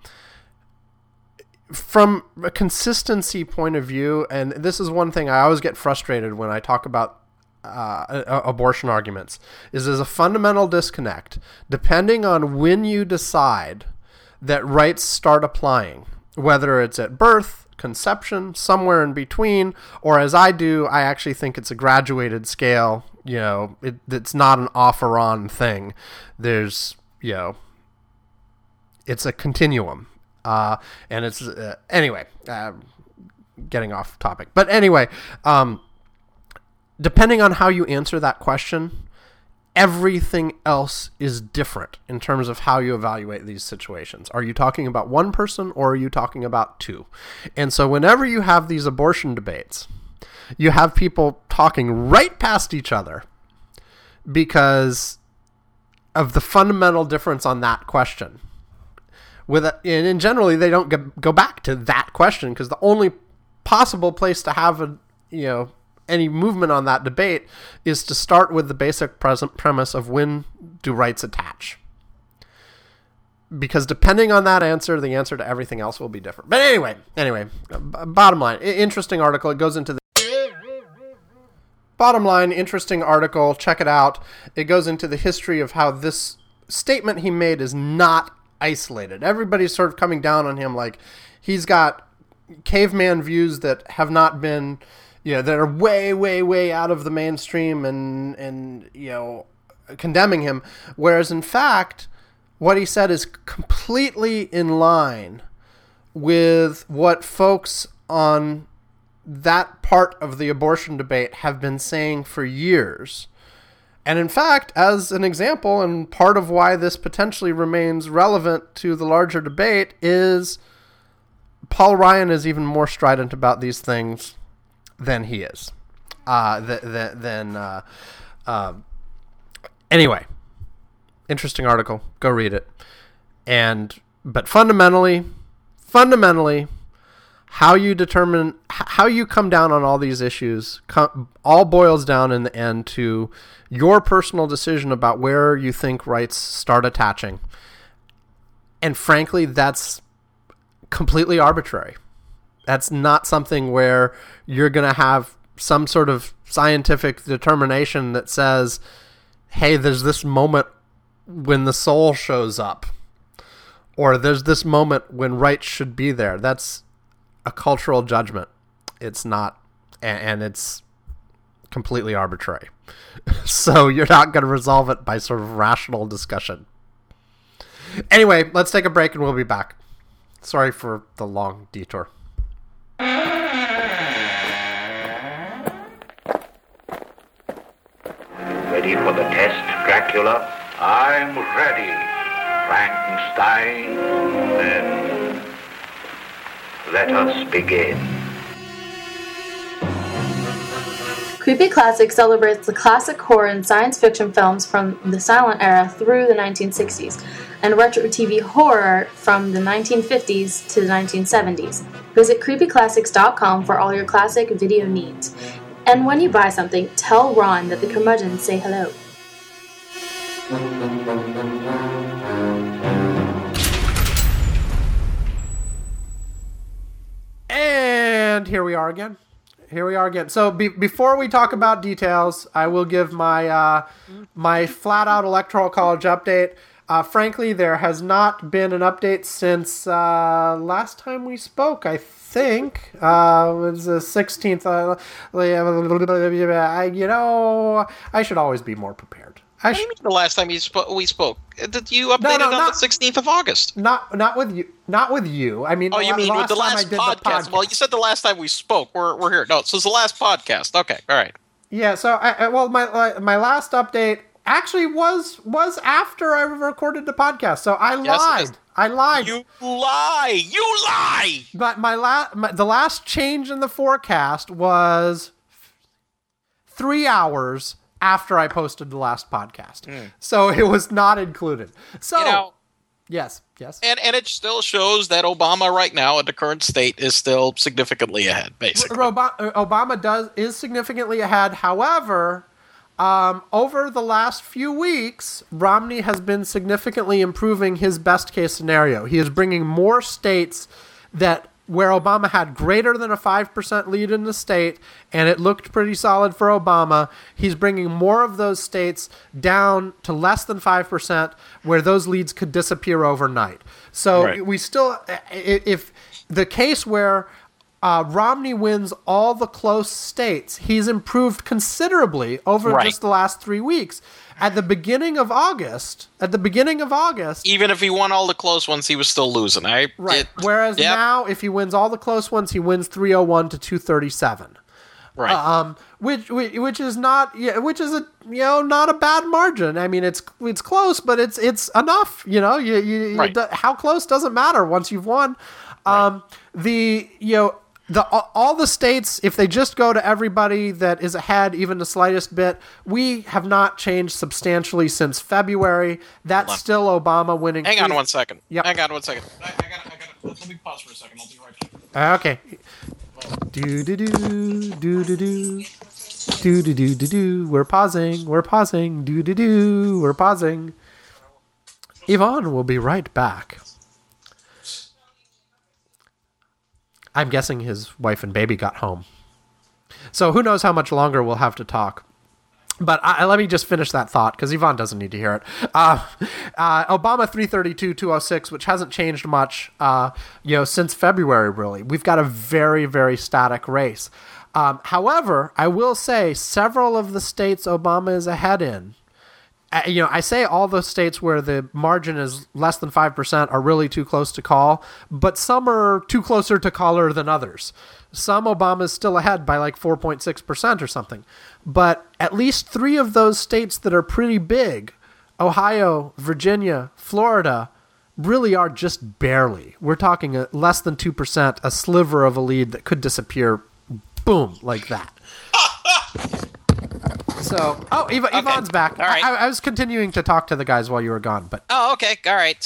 from a consistency point of view, and this is one thing I always get frustrated when I talk about uh, abortion arguments, is there's a fundamental disconnect depending on when you decide that rights start applying, whether it's at birth, conception, somewhere in between, or as I do, I actually think it's a graduated scale. You know, it, it's not an off or on thing. There's, you know, it's a continuum. Uh, and it's, uh, anyway, uh, getting off topic. But anyway, um, depending on how you answer that question, everything else is different in terms of how you evaluate these situations. Are you talking about one person or are you talking about two? And so whenever you have these abortion debates, you have people talking right past each other because of the fundamental difference on that question. With a, and generally, they don't get, go back to that question because the only possible place to have a, you know, any movement on that debate is to start with the basic present premise of when do rights attach. Because depending on that answer, the answer to everything else will be different. But anyway, anyway, bottom line, interesting article. It goes into the bottom line, interesting article. Check it out. It goes into the history of how this statement he made is not isolated. Everybody's sort of coming down on him like he's got caveman views that have not been, you know, that are way, way, way out of the mainstream and, and, you know, condemning him. Whereas in fact, what he said is completely in line with what folks on that part of the abortion debate have been saying for years. And in fact, as an example, and part of why this potentially remains relevant to the larger debate is Paul Ryan is even more strident about these things than he is. Uh, th- th- than, uh, uh, anyway, interesting article. Go read it. And, but fundamentally, fundamentally, how you determine, how you come down on all these issues, come, all boils down in the end to your personal decision about where you think rights start attaching. And frankly, that's completely arbitrary. That's not something where you're going to have some sort of scientific determination that says, hey, there's this moment when the soul shows up, or there's this moment when rights should be there. That's a cultural judgment. It's not, and it's completely arbitrary. So you're not going to resolve it by sort of rational discussion. Anyway, let's take a break and we'll be back. Sorry for the long detour. Ready for the test, Dracula? I'm ready, Frankenstein. Then let us begin. Creepy Classic celebrates the classic horror and science fiction films from the silent era through the nineteen sixties, and retro T V horror from the nineteen fifties to the nineteen seventies. Visit creepy classics dot com for all your classic video needs. And when you buy something, tell Ron that the curmudgeons say hello. And here we are again. Here we are again. So be- before we talk about details, I will give my uh, my flat-out Electoral College update. Uh, frankly, there has not been an update since uh, last time we spoke, I think. Uh, it was the sixteenth. Uh, I, you know, I should always be more prepared. I What do you mean the last time you spo- we spoke? Did you update No, no, it on not- the sixteenth of August? Not not with you. Not with you. I mean, Oh, you la- mean with the time I last did podcast. the podcast. Well, you said the last time we spoke. We're we're here. No, so it's the last podcast. Okay, all right. Yeah, so I, I well my my last update actually was was after I recorded the podcast. So I Yes, it lied. is. I lied. You lie. You lie. But my, la- my the last change in the forecast was three hours after I posted the last podcast. Mm. So it was not included. So You know, yes, yes. and and it still shows that Obama right now at the current state is still significantly ahead, basically. Obama, Obama does is significantly ahead. However, um, over the last few weeks, Romney has been significantly improving his best case scenario. He is bringing more states that where Obama had greater than a five percent lead in the state, and it looked pretty solid for Obama. He's bringing more of those states down to less than five percent, where those leads could disappear overnight. So Right. we still, if the case where uh, Romney wins all the close states, he's improved considerably over Right. just the last three weeks. At the beginning of August, at the beginning of August, Even if he won all the close ones, he was still losing. I right. it- Whereas yep, now, if he wins all the close ones, he wins three oh one to two thirty-seven. right. Um, which which is not yeah, which is a you know not a bad margin. I mean, it's it's close, but it's it's enough. You know, you, you Right. the, how close doesn't matter once you've won. Um, the you know. The, all the states, if they just go to everybody that is ahead, even the slightest bit, we have not changed substantially since February. That's Hold on. still Obama winning. Hang on three- one second. Yep. Hang on one second. I, I gotta, I gotta, let me pause for a second. I'll be right back. Okay. Do do do do do do do do do do do. We're pausing. We're pausing. Do do do. We're pausing. Yvonne will be right back. I'm guessing his wife and baby got home. So who knows how much longer we'll have to talk. But I, let me just finish that thought, because Yvonne doesn't need to hear it. Uh, uh, Obama three thirty-two, two oh six, which hasn't changed much uh, you know, since February, really. We've got a very, very static race. Um, however, I will say several of the states Obama is ahead in, Uh, you know, I say all the states where the margin is less than five percent are really too close to call, but some are too closer to caller than others. Some Obama's still ahead by like four point six percent or something. But at least three of those states that are pretty big, Ohio, Virginia, Florida, really are just barely. We're talking a, less than two percent, a sliver of a lead that could disappear, boom, like that. So, oh, Eva, Okay. Yvonne's back. All right. I, I was continuing to talk to the guys while you were gone, but Oh, okay. All right. So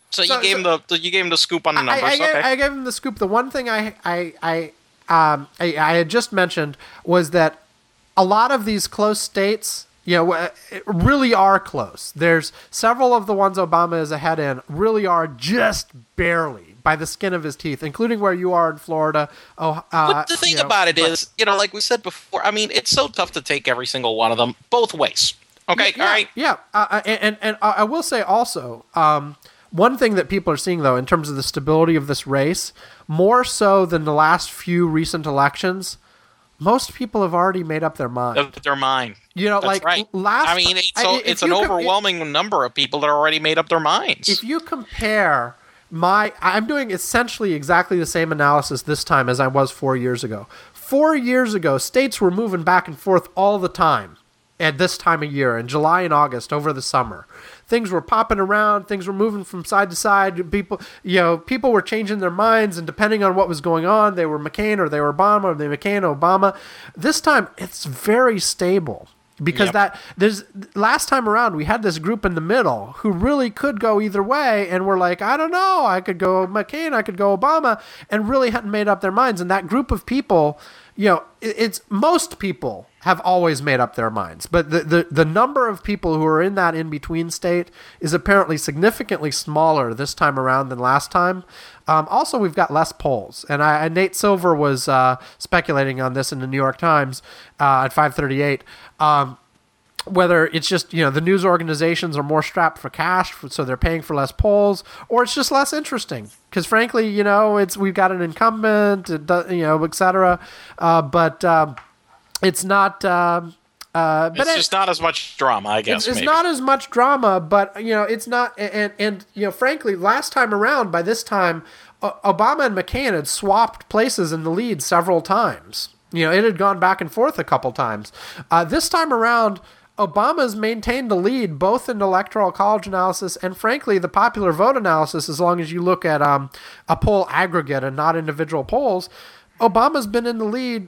So, So- you gave so- him the you gave him the scoop on the I, numbers. I, okay. gave, I gave him the scoop. The one thing I I I um I, I had just mentioned was that a lot of these close states, you know, uh, really are close. There's several of the ones Obama is ahead in really are just barely by the skin of his teeth, including where you are in Florida. Oh, uh, But the thing you know, about it but- is, you know, like we said before, I mean, it's so tough to take every single one of them both ways. Okay, yeah, all right. Yeah, uh, and, and and I will say also, um, one thing that people are seeing though, in terms of the stability of this race, more so than the last few recent elections, most people have already made up their mind. Of their mind. You know, That's like right. last. I mean, it's, I- so, if it's you an com- overwhelming number of people that already made up their minds. If you compare my, I'm doing essentially exactly the same analysis this time as I was four years ago. Four years ago, states were moving back and forth all the time at this time of year, in July and August over the summer. Things were popping around. Things were moving from side to side. People, you know, people were changing their minds, and depending on what was going on, they were McCain or they were Obama or they were McCain, Obama. This time, it's very stable. Because Yep. that there's last time around we had this group in the middle who really could go either way, and we're like, I don't know, I could go McCain, I could go Obama, and really hadn't made up their minds. And that group of people, you know, it, it's most people have always made up their minds, but the, the the number of people who are in that in between state is apparently significantly smaller this time around than last time. Um, also, we've got less polls, and, I, and Nate Silver was uh, speculating on this in the New York Times uh, at five thirty-eight. Um, whether it's just, you know, the news organizations are more strapped for cash, so they're paying for less polls, or it's just less interesting. Because frankly, you know, it's we've got an incumbent, it does, you know, et cetera. Uh, but um, it's not. Um, uh, but it's it, just not as much drama, I guess. it's, it's maybe. not as much drama, but you know, it's not. And and you know, frankly, last time around, by this time, uh, Obama and McCain had swapped places in the lead several times. You know, it had gone back and forth a couple times. Uh, this time around, Obama's maintained the lead both in electoral college analysis and, frankly, the popular vote analysis. As long as you look at um, a poll aggregate and not individual polls, Obama's been in the lead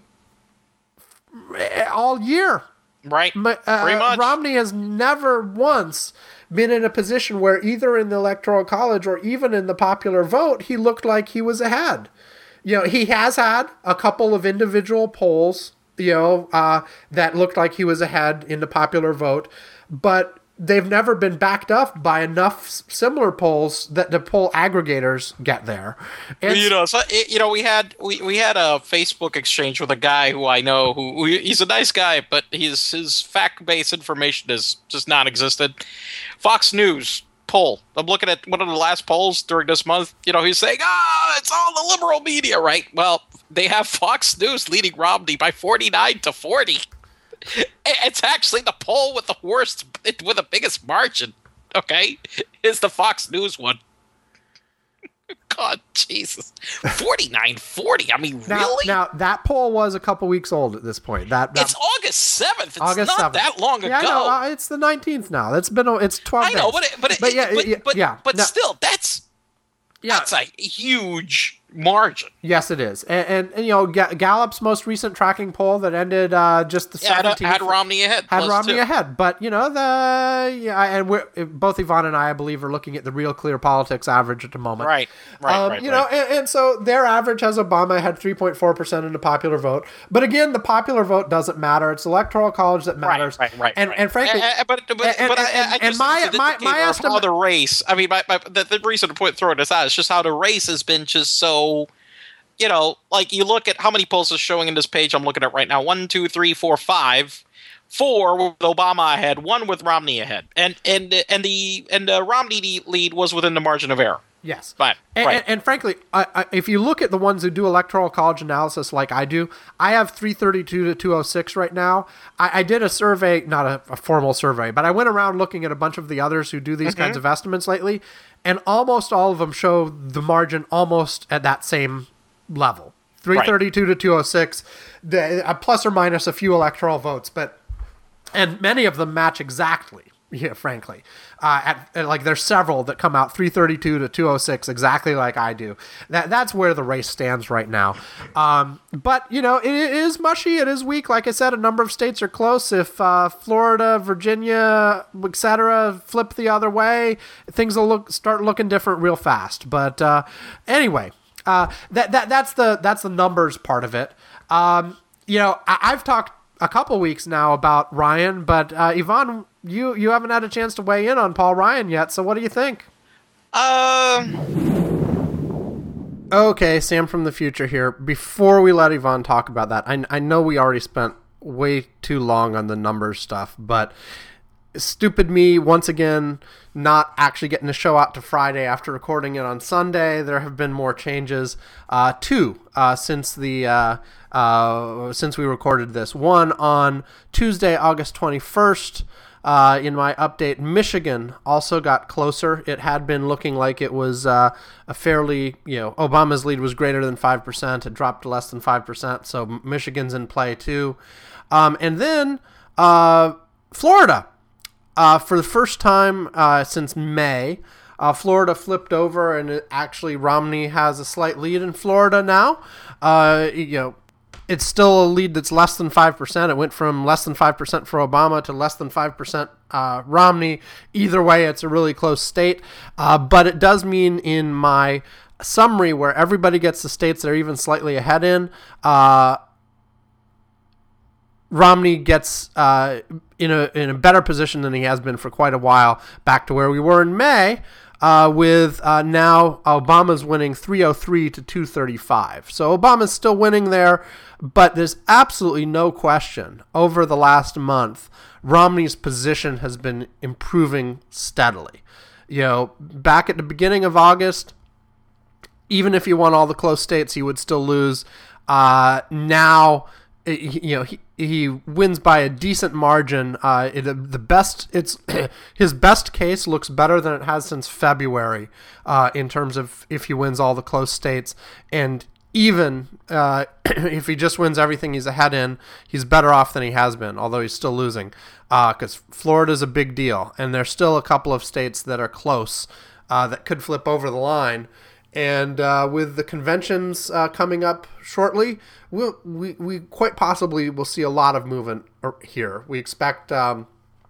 all year. Right. Ma- uh, Pretty much. Romney has never once been in a position where either in the electoral college or even in the popular vote, he looked like he was ahead. You know, he has had a couple of individual polls, you know, uh, that looked like he was ahead in the popular vote, but they've never been backed up by enough s- similar polls that the poll aggregators get there. And You know, so it, you know, we had we, we had a Facebook exchange with a guy who I know who, who he's a nice guy, but his his fact based information is just non-existent. Fox News poll. I'm looking at one of the last polls during this month. You know, he's saying, "Ah, it's all the liberal media, right?" Well, they have Fox News leading Romney by forty-nine to forty. It's actually the poll with the worst, with the biggest margin. Okay, is the Fox News one. God, Jesus, forty-nine forty. I mean, now, really? now that poll was a couple weeks old at this point. That, that It's August seventh. It's August not seventh. that long yeah, ago. I know, uh, it's the nineteenth now. That's been a- it's twelve. I know, days. but it, but, it, but yeah, but, yeah, but, yeah. but No, still, that's yeah. that's a huge margin. Yes, it is, and, and, and you know, Ga- Gallup's most recent tracking poll that ended uh, just the Yeah, had, seventeenth had Romney ahead. had plus Romney two. ahead. But you know, the yeah, and we're both Yvonne and I, I believe, are looking at the Real Clear Politics average at the moment. Right, right, Um, right. you right. know, and, and so their average has Obama had three point four percent in the popular vote. But again, the popular vote doesn't matter. It's electoral college that matters. Right, right, right. And right. and frankly, Uh, uh, but but, and- but I, and- I, I and just my- think it's an my- my indicator of how estimate- the race. I mean, my, my, the, the reason to point throwing this out is just how the race has been just so. You know, like you look at how many polls is showing in this page I'm looking at right now. One, two, three, four, five. Four with Obama ahead, one with Romney ahead, and and and the and the Romney lead was within the margin of error. yes. Fine, And, right. and, and frankly, I, I, if you look at the ones who do electoral college analysis like I do, I have three thirty-two to two oh six right now. I, I did a survey, not a, a formal survey, but I went around looking at a bunch of the others who do these Mm-hmm. kinds of estimates lately, and almost all of them show the margin almost at that same level. three thirty-two to two oh six, the, uh, plus or minus a few electoral votes, but and many of them match exactly. Yeah, frankly, uh, at, at like there's several that come out three thirty-two to two oh six exactly like I do. That that's where the race stands right now. Um, but you know, it, it is mushy. It is weak. Like I said, a number of states are close. If uh, Florida, Virginia, et cetera, flip the other way, things will look start looking different real fast. But uh, anyway, uh, that that that's the that's the numbers part of it. Um, you know, I, I've talked a couple weeks now about Ryan, but uh, Yvonne, you you haven't had a chance to weigh in on Paul Ryan yet. So what do you think? Uh, Okay, Sam from the future here. Before we let Yvonne talk about that, I, I know we already spent way too long on the numbers stuff, but stupid me, once again, not actually getting the show out to Friday after recording it on Sunday. There have been more changes, uh, two, uh, since the uh, uh, since we recorded this. One on Tuesday, August twenty-first. Uh, in my update, Michigan also got closer. It had been looking like it was uh, a fairly, you know, Obama's lead was greater than five percent. It dropped to less than five percent, so Michigan's in play too. Um, and then uh, Florida. Uh, for the first time uh, since May, uh, Florida flipped over, and it, actually Romney has a slight lead in Florida now. Uh, you know, it's still a lead that's less than five percent. It went from less than five percent for Obama to less than five percent uh, Romney. Either way, it's a really close state. Uh, but it does mean in my summary where everybody gets the states they're even slightly ahead in, uh, Romney gets uh, in a in a better position than he has been for quite a while, back to where we were in May, uh, with uh, now Obama's winning three oh three to two thirty-five. So Obama's still winning there, but there's absolutely no question over the last month, Romney's position has been improving steadily. You know, back at the beginning of August, even if he won all the close states, he would still lose. Uh, now, you know, he, he wins by a decent margin. Uh, it, the best, it's his best case looks better than it has since February uh, in terms of if he wins all the close states. And even uh, if he just wins everything he's ahead in, he's better off than he has been, although he's still losing. Because uh, Florida's a big deal, and there's still a couple of states that are close uh, that could flip over the line. And uh, with the conventions uh, coming up shortly, we'll, we we quite possibly will see a lot of movement here. We expect um,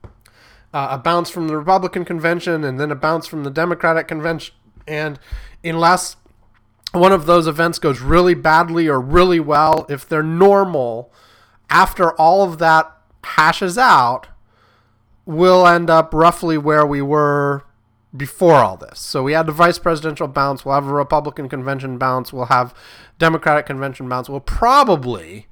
uh, a bounce from the Republican convention and then a bounce from the Democratic convention. And unless one of those events goes really badly or really well, if they're normal, after all of that hashes out, we'll end up roughly where we were before all this. So we had the vice presidential bounce, we'll have a Republican convention bounce, we'll have Democratic convention bounce. We'll probably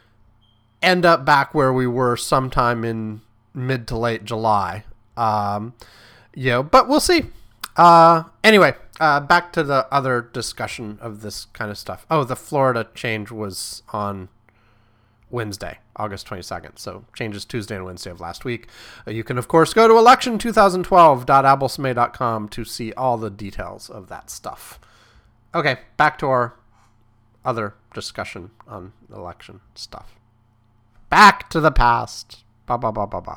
end up back where we were sometime in mid to late July. Um, you know, but we'll see. Uh, anyway, uh, back to the other discussion of this kind of stuff. Oh, the Florida change was on Wednesday, August twenty-second. So changes Tuesday and Wednesday of last week. Uh, you can, of course, go to election twenty twelve dot abelsme dot com to see all the details of that stuff. Okay, back to our other discussion on election stuff. Back to the past. Ba ba ba ba ba.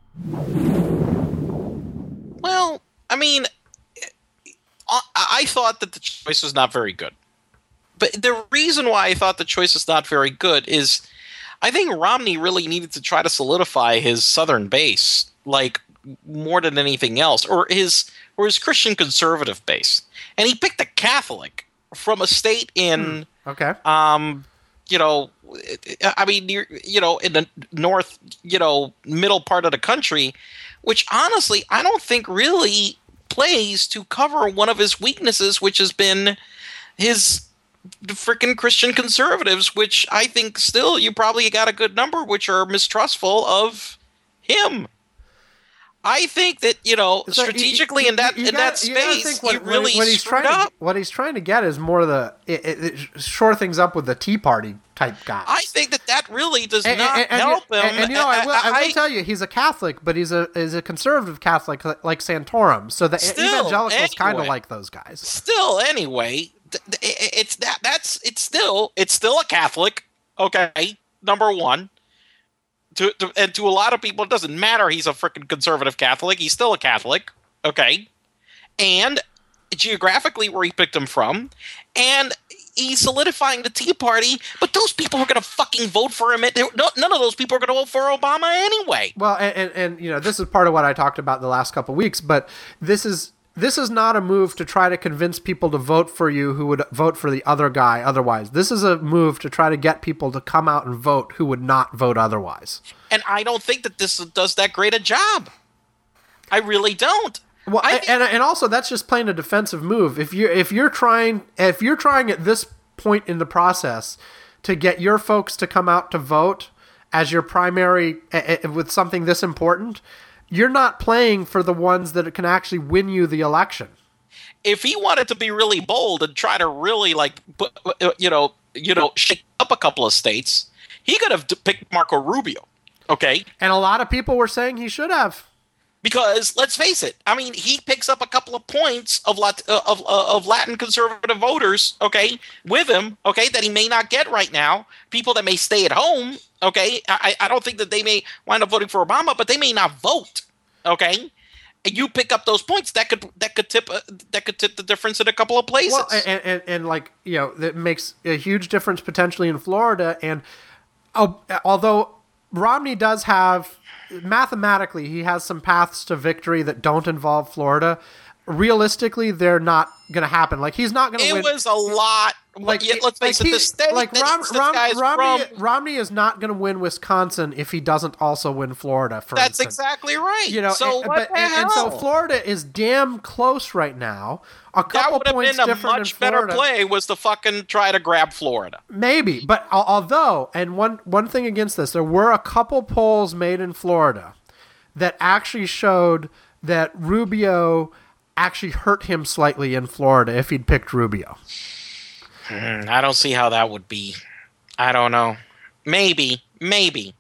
Well, I mean, I, I thought that the choice was not very good. But the reason why I thought the choice was not very good is I think Romney really needed to try to solidify his Southern base, like more than anything else, or his or his Christian conservative base. And he picked a Catholic from a state in, hmm. okay, um, you know, I mean, near, you know, in the north, you know, middle part of the country, which honestly I don't think really plays to cover one of his weaknesses, which has been his freaking Christian conservatives, which I think still you probably got a good number, which are mistrustful of him. I think that, you know, so strategically you, you, in that you in gotta, that space, what, he really what he's screwed trying up. To, what he's trying to get is more the it, it, it, shore things up with the Tea Party type guys. I think that that really does and, not and, and, help and, him. And, and you know, I will, I, I will I, tell you, he's a Catholic, but he's a is a conservative Catholic like Santorum. So the still, evangelicals anyway, kind of like those guys. Still, anyway, it's that that's it's still it's still a Catholic. Okay, number one. to, to and to a lot of people, it doesn't matter. He's a freaking conservative Catholic. He's still a Catholic, okay? And geographically, where he picked him from, and he's solidifying the Tea Party. But those people are going to fucking vote for him. None of those people are going to vote for Obama anyway. Well, and, and and you know, this is part of what I talked about the last couple of weeks. But this is. This is not a move to try to convince people to vote for you who would vote for the other guy otherwise. This is a move to try to get people to come out and vote who would not vote otherwise. And I don't think that this does that great a job. I really don't. Well, I, and and also that's just plain a defensive move. If you if you're trying if you're trying at this point in the process to get your folks to come out to vote as your primary uh, with something this important, you're not playing for the ones that can actually win you the election. If he wanted to be really bold and try to really, like, put, you know, you know, shake up a couple of states, he could have picked Marco Rubio, okay? And a lot of people were saying he should have. Because let's face it, I mean, he picks up a couple of points of Lat- of of Latin conservative voters, okay, with him, okay, that he may not get right now. People that may stay at home, okay. I, I don't think that they may wind up voting for Obama, but they may not vote, okay. And you pick up those points that could that could tip uh, that could tip the difference in a couple of places. Well, and, and and like you know, that makes a huge difference potentially in Florida. And oh, although Romney does have. Mathematically, he has some paths to victory that don't involve Florida. Realistically, they're not going to happen. Like, he's not going to win. It was a lot. Like, yeah, let's face like it, the state like that Rom, this Rom, guy's Romney, from, Romney is not going to win Wisconsin if he doesn't also win Florida, for that's instance. exactly right. You know, so and, what but, the and, hell? and so Florida is damn close right now. A that couple would have points been a different much in better Florida. play was to fucking try to grab Florida. Maybe, but al- although, and one one thing against this, there were a couple polls made in Florida that actually showed that Rubio actually hurt him slightly in Florida if he'd picked Rubio. Mm, I don't see how that would be. I don't know. Maybe, maybe,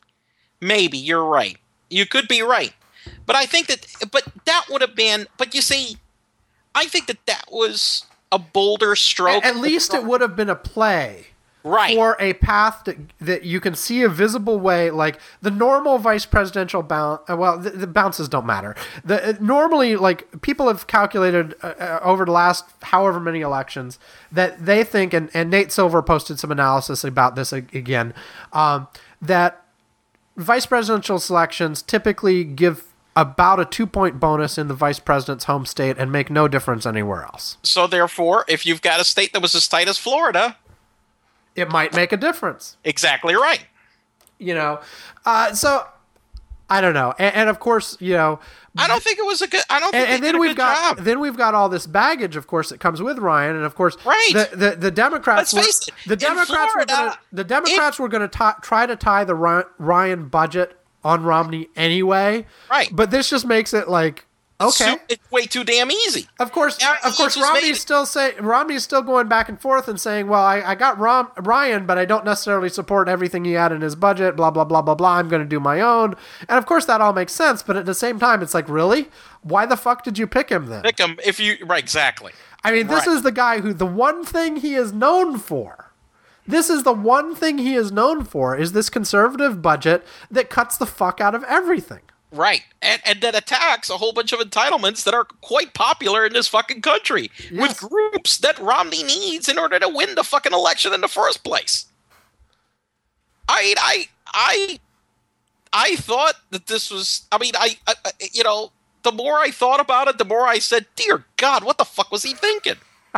maybe you're right. You could be right. But I think that, but that would have been, but you see, I think that that was a bolder stroke. At, at least it would have been a play. Right. For a path that, that you can see a visible way, like the normal vice presidential bounce. Well, the, the bounces don't matter. The uh, normally, like people have calculated uh, uh, over the last however many elections that they think, and, and Nate Silver posted some analysis about this again, um, that vice presidential selections typically give about a two-point bonus in the vice president's home state and make no difference anywhere else. So therefore, if you've got a state that was as tight as Florida, it might make a difference. Exactly right. You know, uh, so I don't know, and, and of course, you know, I don't think it was a good. I don't think. And, and they then did a we've good got job. then we've got all this baggage, of course, that comes with Ryan, and of course, right. The the, the Democrats. Let's face were, it, the in Democrats Florida, were gonna, the Democrats were going to try to tie the Ryan, Ryan budget on Romney anyway. Right. But this just makes it like. Okay, so it's way too damn easy. Of course, Yeah, of he course, just Romney's made it- still say Romney's still going back and forth and saying, "Well, I, I got Rom, Ryan, but I don't necessarily support everything he had in his budget." Blah blah blah blah blah. I'm going to do my own, and of course, that all makes sense. But at the same time, it's like, really, why the fuck did you pick him then? Pick him if you right exactly. I mean, this Right. is the guy who the one thing he is known for. This is the one thing he is known for is this conservative budget that cuts the fuck out of everything. Right, and and that attacks a whole bunch of entitlements that are quite popular in this fucking country with groups that Romney needs in order to win the fucking election in the first place. I mean, I I I thought that this was. I mean, I, I you know, the more I thought about it, the more I said, "Dear God, what the fuck was he thinking?"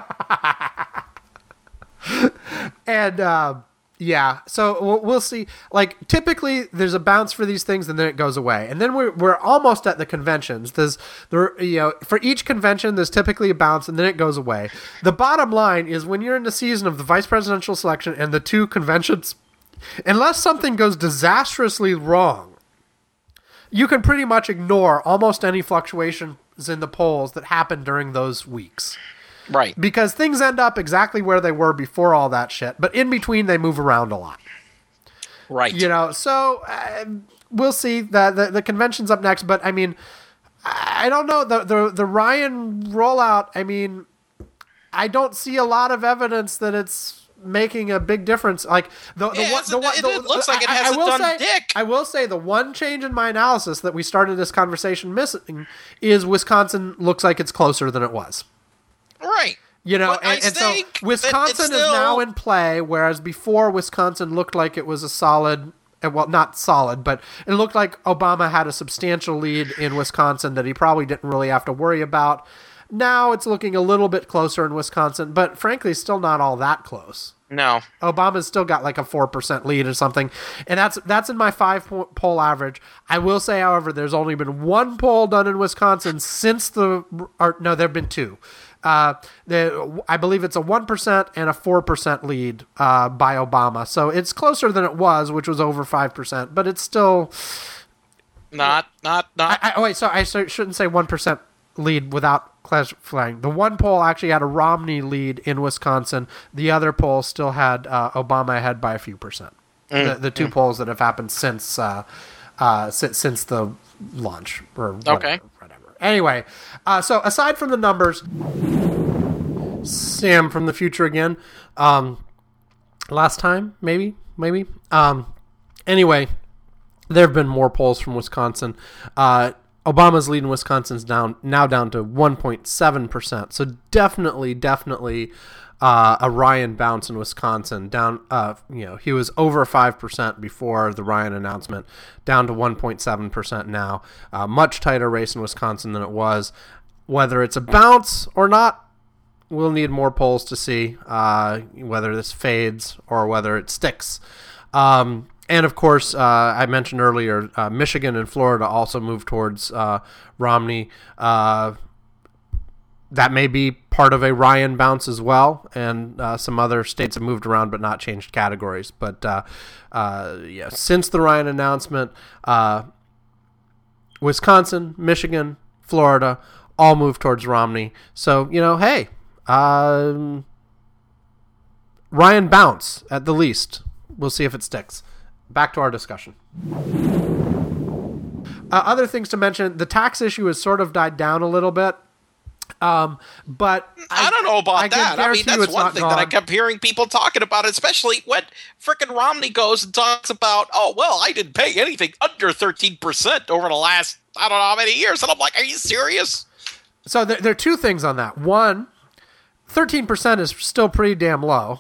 And uh, yeah, so we'll, we'll see. Like typically, there's a bounce for these things, and then it goes away. And then we're we're almost at the conventions. There's there you know for each convention, there's typically a bounce, and then it goes away. The bottom line is when you're in the season of the vice presidential selection and the two conventions, unless something goes disastrously wrong, you can pretty much ignore almost any fluctuations in the polls that happen during those weeks. Right. Because things end up exactly where they were before all that shit, but in between they move around a lot. Right. You know, so uh, we'll see. The, the the convention's up next, but I mean, I don't know the the the Ryan rollout. I mean, I don't see a lot of evidence that it's making a big difference. Like the, the, Yeah, one, it's the a- one, it- the, it looks like it I- I hasn't will done say, dick. I will say the one change in my analysis that we started this conversation missing is Wisconsin looks like it's closer than it was. Right. You know, But I and, and so think that Wisconsin it's is now still- in play, whereas before Wisconsin looked like it was a solid, uh, well, not solid, but it looked like Obama had a substantial lead in Wisconsin that he probably didn't really have to worry about. Now it's looking a little bit closer in Wisconsin, but frankly, still not all that close. No. Obama's still got like a four percent lead or something, and that's that's in my five po- poll average. I will say, however, there's only been one poll done in Wisconsin since the, or no, there have been two. Uh, the, I believe it's a one percent and a four percent lead uh, by Obama. So it's closer than it was, which was over five percent, but it's still... Not, not, not. I, I, oh, wait, sorry, I so- shouldn't say one percent lead without clarifying. The one poll actually had a Romney lead in Wisconsin. The other poll still had uh, Obama ahead by a few percent. Mm. The, the two mm. polls that have happened since uh, uh, since, since the launch. Or whatever, okay. Whatever. Anyway, uh, so aside from the numbers, Sam from the future again. Um, last time, maybe, maybe. Um, anyway, there have been more polls from Wisconsin. Uh, Obama's lead in Wisconsin's down now down to one point seven percent. So definitely, definitely uh, a Ryan bounce in Wisconsin. Down, uh, you know, he was over five percent before the Ryan announcement, down to one point seven percent now. Uh, much tighter race in Wisconsin than it was. Whether it's a bounce or not, we'll need more polls to see uh, whether this fades or whether it sticks. Um, And, of course, uh, I mentioned earlier, uh, Michigan and Florida also moved towards uh, Romney. Uh, that may be part of a Ryan bounce as well, and uh, some other states have moved around but not changed categories. But, uh, uh, yeah, since the Ryan announcement, uh, Wisconsin, Michigan, Florida all moved towards Romney. So, you know, hey, um, Ryan bounce at the least. We'll see if it sticks. Back to our discussion. Uh, other things to mention, the tax issue has sort of died down a little bit. Um, but I, I don't know about I that. I mean, that's one thing gone. that I kept hearing people talking about, especially when frickin' Romney goes and talks about, oh, well, I didn't pay anything under thirteen percent over the last, I don't know how many years. And I'm like, are you serious? So there, there are two things on that. One, thirteen percent is still pretty damn low.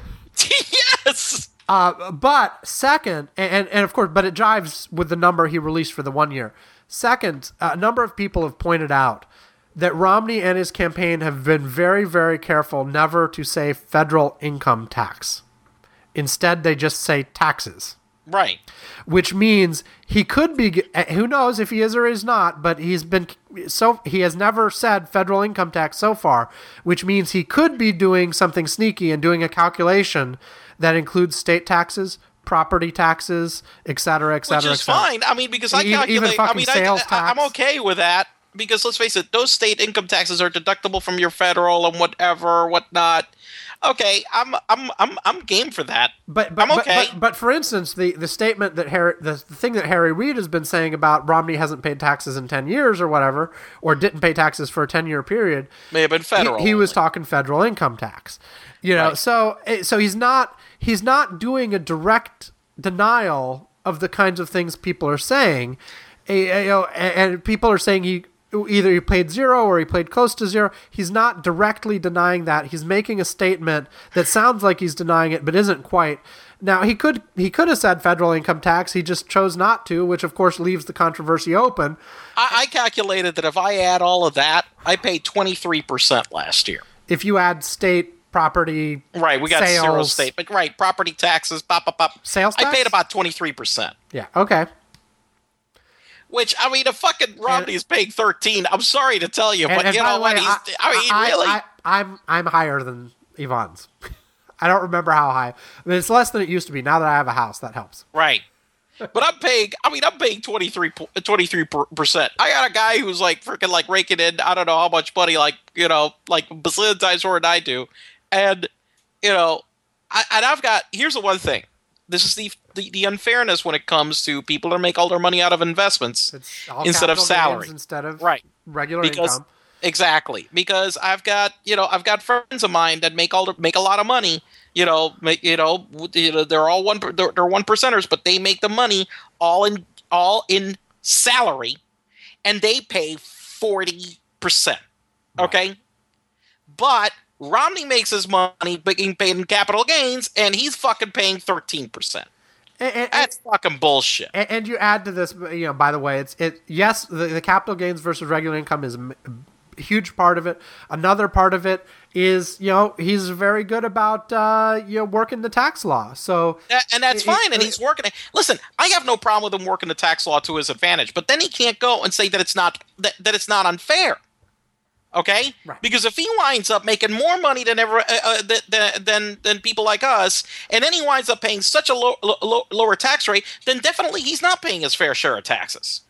Yes. Uh, but second, and, and of course, but it jives with the number he released for the one year. Second, a number of people have pointed out that Romney and his campaign have been very, very careful never to say federal income tax. Instead, they just say taxes. Right. Which means he could be, who knows if he is or is not, but he's been, so he has never said federal income tax so far, which means he could be doing something sneaky and doing a calculation that includes state taxes, property taxes, et cetera, et cetera, Which is et cetera. fine. I mean, because I Even calculate, I fucking mean, sales I, I, I'm tax. okay with that. Because let's face it, those state income taxes are deductible from your federal and whatever, whatnot. Okay, I'm I'm I'm I'm game for that. But but, I'm okay. but, but but for instance, the, the statement that Harry, the, the thing that Harry Reid has been saying about Romney hasn't paid taxes in ten years or whatever, or didn't pay taxes for a ten year period, May have been federal. He, he was talking federal income tax, you know. Right. So so he's not he's not doing a direct denial of the kinds of things people are saying, Eh, eh, you know, and, and people are saying he. Either he paid zero or he paid close to zero. He's not directly denying that. He's making a statement that sounds like he's denying it, but isn't quite. Now, he could he could have said federal income tax. He just chose not to, which, of course, leaves the controversy open. I, I calculated that if I add all of that, I paid twenty-three percent last year. If you add state property, Right, we got sales, zero state, but right, property taxes, pop, pop, pop. Sales I tax? paid about twenty-three percent. Yeah, okay. Which, I mean, if fucking Romney is paying thirteen, I'm sorry to tell you, And, but and you by know the way, what? He's, I, I, mean, I, really? I, I'm I'm higher than Yvonne's. I don't remember how high. I mean, it's less than it used to be. Now that I have a house, that helps. Right. But I'm paying, I mean, I'm paying twenty-three percent. I got a guy who's like freaking like raking in, I don't know how much money, like, you know, like a bazillion times more than I do. And, you know, I, and I've got, here's the one thing. This is the, the the unfairness when it comes to people that make all their money out of investments It's all instead of capital salary. gains instead of Right. regular Because income. exactly, because I've got, you know, I've got friends of mine that make all the, make a lot of money, you know, make, you know, you know, they're all one, they're, they're one percenters, but they make the money all in, all in salary, and they pay forty percent. Okay, but Romney makes his money being paid in capital gains, and he's fucking paying thirteen percent. And, and, That's fucking bullshit. And, and you add to this, you know, by the way, it's it. Yes, the, the capital gains versus regular income is a huge part of it. Another part of it is, you know, he's very good about, uh, you know, working the tax law. So, and that's it, fine, it, and he's working it. Listen, I have no problem with him working the tax law to his advantage, but then he can't go and say that it's not that, that it's not unfair. Okay, right. Because if he winds up making more money than ever uh, uh, than, than than people like us, and then he winds up paying such a low, low, lower tax rate, then definitely he's not paying his fair share of taxes.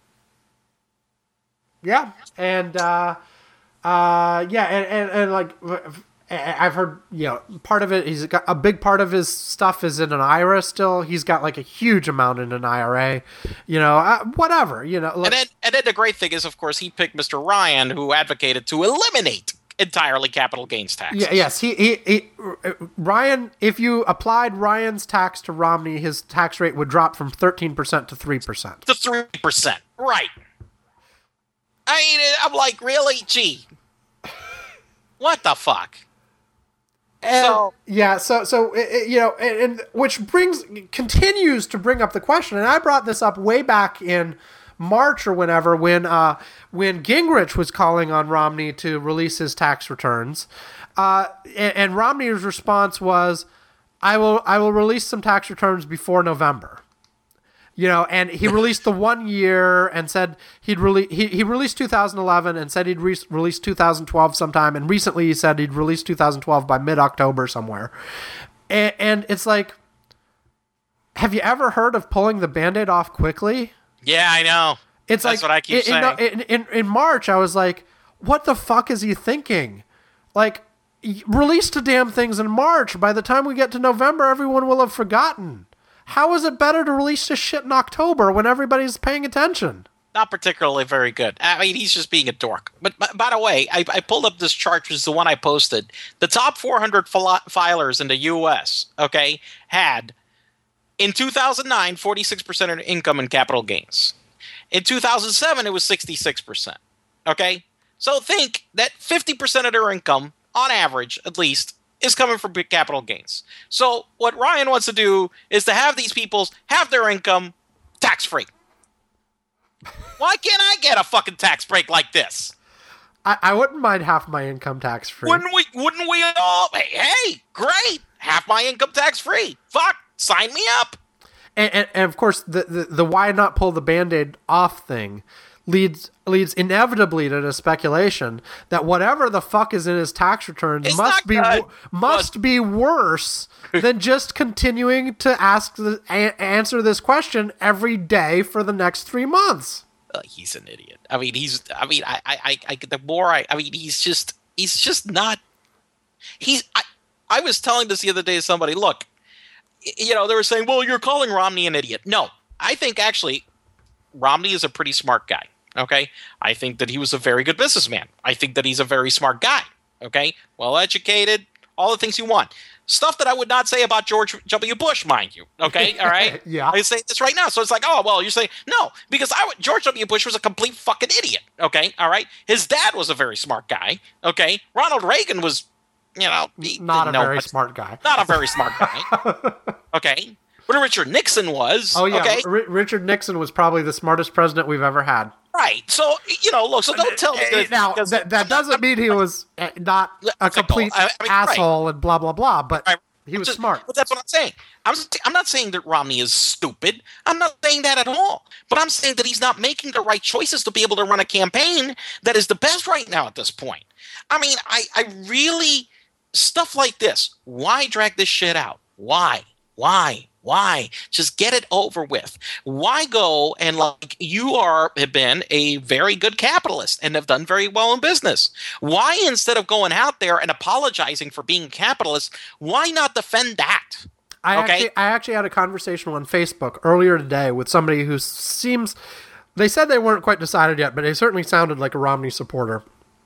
Yeah, and uh, uh, yeah, and, and, and like I've heard, you know, part of it, he's got a big part of his stuff is in an I R A still. He's got like a huge amount in an I R A, you know, uh, whatever, you know. Like, and then, and then the great thing is, of course, he picked Mister Ryan, who advocated to eliminate entirely capital gains taxes. Yeah, yes, he, he, he Ryan. If you applied Ryan's tax to Romney, his tax rate would drop from thirteen percent to three percent. To three percent, right? I mean, I'm like, really, gee, what the fuck? And, so yeah, so so it, you know, and, and which brings continues to bring up the question, and I brought this up way back in March or whenever when uh, when Gingrich was calling on Romney to release his tax returns, uh, and, and Romney's response was, "I will I will release some tax returns before November." You know, and he released the one year and said he'd release. He, he released two thousand eleven and said he'd re- release two thousand twelve sometime. And recently he said he'd release two thousand twelve by mid October somewhere. And, and it's like, have you ever heard of pulling the Band-Aid off quickly? Yeah, I know. It's That's like, what I keep in, saying. In, in, in March, I was like, what the fuck is he thinking? Like, release the damn things in March. By the time we get to November, everyone will have forgotten. How is it better to release this shit in October when everybody's paying attention? Not particularly very good. I mean, he's just being a dork. But, but by the way, I, I pulled up this chart, which is the one I posted. The top four hundred fil- filers in the U S, okay, had, in two thousand nine, forty-six percent of their income in capital gains. In two thousand seven, it was sixty-six percent, okay? So think that fifty percent of their income, on average, at least, is coming from big capital gains. So what Ryan wants to do is to have these people have their income tax-free. Why can't I get a fucking tax break like this? I, I wouldn't mind half my income tax free. Wouldn't we? Wouldn't we all? Hey, hey, great! Half my income tax free. Fuck, sign me up. And, and, and of course, the, the the why not pull the Band-Aid off thing leads leads inevitably to the speculation that whatever the fuck is in his tax returns It's must not be good. wo- must be worse than just continuing to ask the a- answer this question every day for the next three months. Uh, he's an idiot. I mean, he's. I mean, I, I, I, I the more I, I mean, he's just, he's just not. He's. I, I was telling this the other day to somebody. Look, y- you know, they were saying, "Well, you're calling Romney an idiot." No, I think actually, Romney is a pretty smart guy. Okay, I think that he was a very good businessman. I think that he's a very smart guy. Okay, well educated, all the things you want. Stuff that I would not say about George W. Bush, mind you. Okay, all right. Yeah. I say this right now, so it's like, oh well, you're saying no because I would, George W. Bush was a complete fucking idiot. Okay, all right. His dad was a very smart guy. Okay, Ronald Reagan was, you know, he Not a didn't know very much- smart guy. Not a very smart guy. Okay, but Richard Nixon was. Oh yeah, Okay, R- Richard Nixon was probably the smartest president we've ever had. right. So you know, look. So don't tell me that Now because- that, that doesn't mean he was uh, not a Ethical. complete I- I mean, right. asshole and blah blah blah, but Right. he was Just- smart. But that's what I'm saying. I'm I'm not saying that Romney is stupid. I'm not saying that at all. But I'm saying that he's not making the right choices to be able to run a campaign that is the best right now at this point. I mean, I, I really stuff like this. Why drag this shit out? Why? Why? Why? Just get it over with. Why go and like you are have been a very good capitalist and have done very well in business. Why instead of going out there and apologizing for being capitalist, why not defend that? I Okay. actually I actually had a conversation on Facebook earlier today with somebody who seems they said they weren't quite decided yet, but they certainly sounded like a Romney supporter.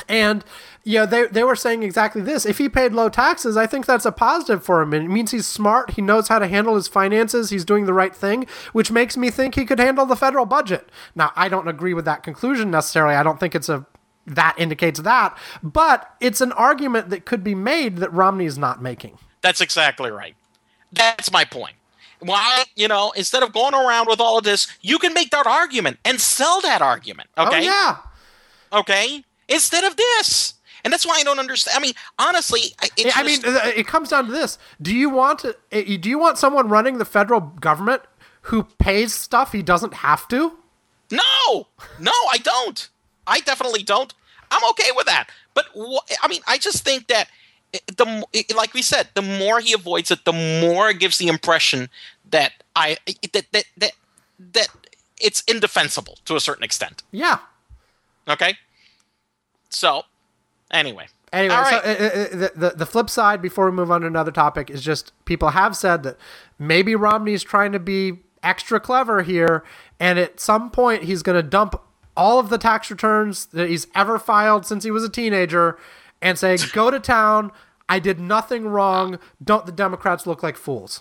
And, you know, they, they were saying exactly this. If he paid low taxes, I think that's a positive for him. It means he's smart. He knows how to handle his finances. He's doing the right thing, which makes me think he could handle the federal budget. Now, I don't agree with that conclusion necessarily. I don't think it's a that indicates that. But it's an argument that could be made that Romney's not making. That's exactly right. That's my point. Why, you know, instead of going around with all of this, you can make that argument and sell that argument. Okay? Oh, yeah. Okay? Instead of this. And that's why I don't understand. I mean, honestly, it's I just, mean, it comes down to this. Do you want to, do you want someone running the federal government who pays stuff he doesn't have to? No. No, I don't. I definitely don't. I'm okay with that. But, I mean, I just think that, the like we said, the more he avoids it, the more it gives the impression that I that that that, that it's indefensible to a certain extent. Yeah. Okay. So, anyway. Anyway, All so right. uh, uh, the, the the flip side before we move on to another topic is just people have said that maybe Romney's trying to be extra clever here, and at some point he's going to dump all of the tax returns that he's ever filed since he was a teenager and say, go to town, I did nothing wrong, don't the Democrats look like fools?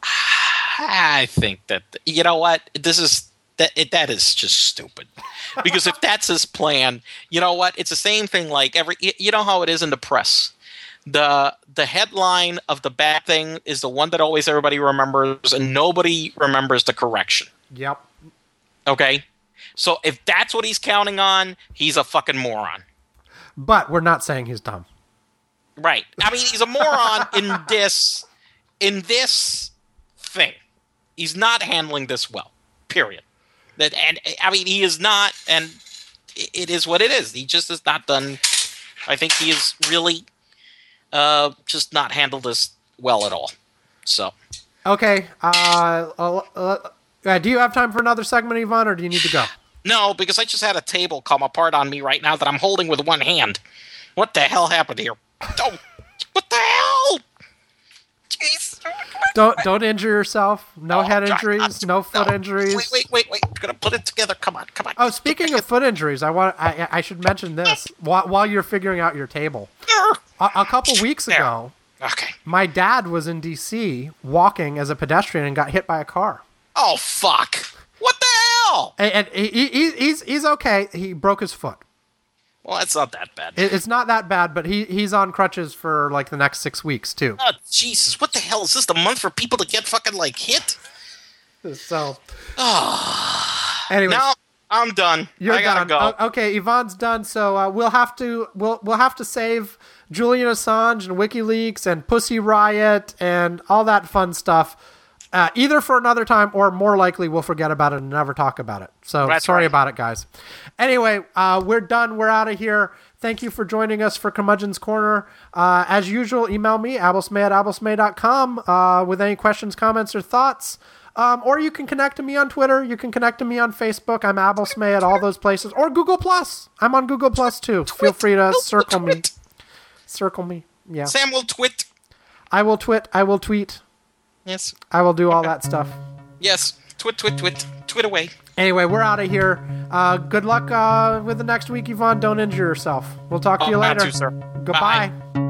I think that, you know what, this is that it, that is just stupid. Because if that's his plan, you know what, it's the same thing like every, you know how it is in the press. The the headline of the bad thing is the one that always everybody remembers, and nobody remembers the correction. Yep. Okay? So if that's what he's counting on, he's a fucking moron. But we're not saying he's dumb. Right. I mean, he's a moron in this in this thing. He's not handling this well. Period. That and I mean, he is not, and it is what it is. He just has not done. I think he is really uh, just not handled this well at all. So. Okay. Uh, uh, uh, do you have time for another segment, Yvonne, or do you need to go? No, because I just had a table come apart on me right now that I'm holding with one hand. What the hell happened here? Oh, what the hell? Jeez. Don't don't injure yourself. No Oh, head God, injuries. I'm- No foot no. injuries. Wait, wait, wait, wait. I'm gonna put it together. Come on, come on. Oh, speaking of foot injuries, I want I, I should mention this while, while you're figuring out your table. A, a couple weeks ago, Okay. my dad was in D C walking as a pedestrian and got hit by a car. Oh fuck! What the hell? And, and he, he, he's he's okay. He broke his foot. Well, that's not that bad. It, it's not that bad, but he he's on crutches for like the next six weeks too. Oh Jesus! What the hell is this? The month for people to get fucking like hit? So, anyway, No, I'm done. you're I gotta done. go. O- okay, Yvonne's done. So uh, we'll have to we'll we'll have to save Julian Assange and WikiLeaks and Pussy Riot and all that fun stuff. Uh, either for another time or more likely we'll forget about it and never talk about it. So That's sorry right. about it, guys. Anyway, uh, we're done. We're out of here. Thank you for joining us for Curmudgeon's Corner. Uh, as usual, email me, abblesmay at abblesmay dot com, uh, with any questions, comments, or thoughts. Um, or you can connect to me on Twitter. You can connect to me on Facebook. I'm Abblesmay at all those places. Or Google Plus. I'm on Google Plus too. Feel free to Twit. circle me. Twit. Circle me. Yeah. Sam will twit. I will twit. I will tweet. Yes. I will do all that stuff. Yes. Twit, twit, twit. Twit away. Anyway, we're out of here. Uh, good luck uh, with the next week, Yvonne. Don't injure yourself. We'll talk to Oh, you not later. to, sir. Goodbye. Bye.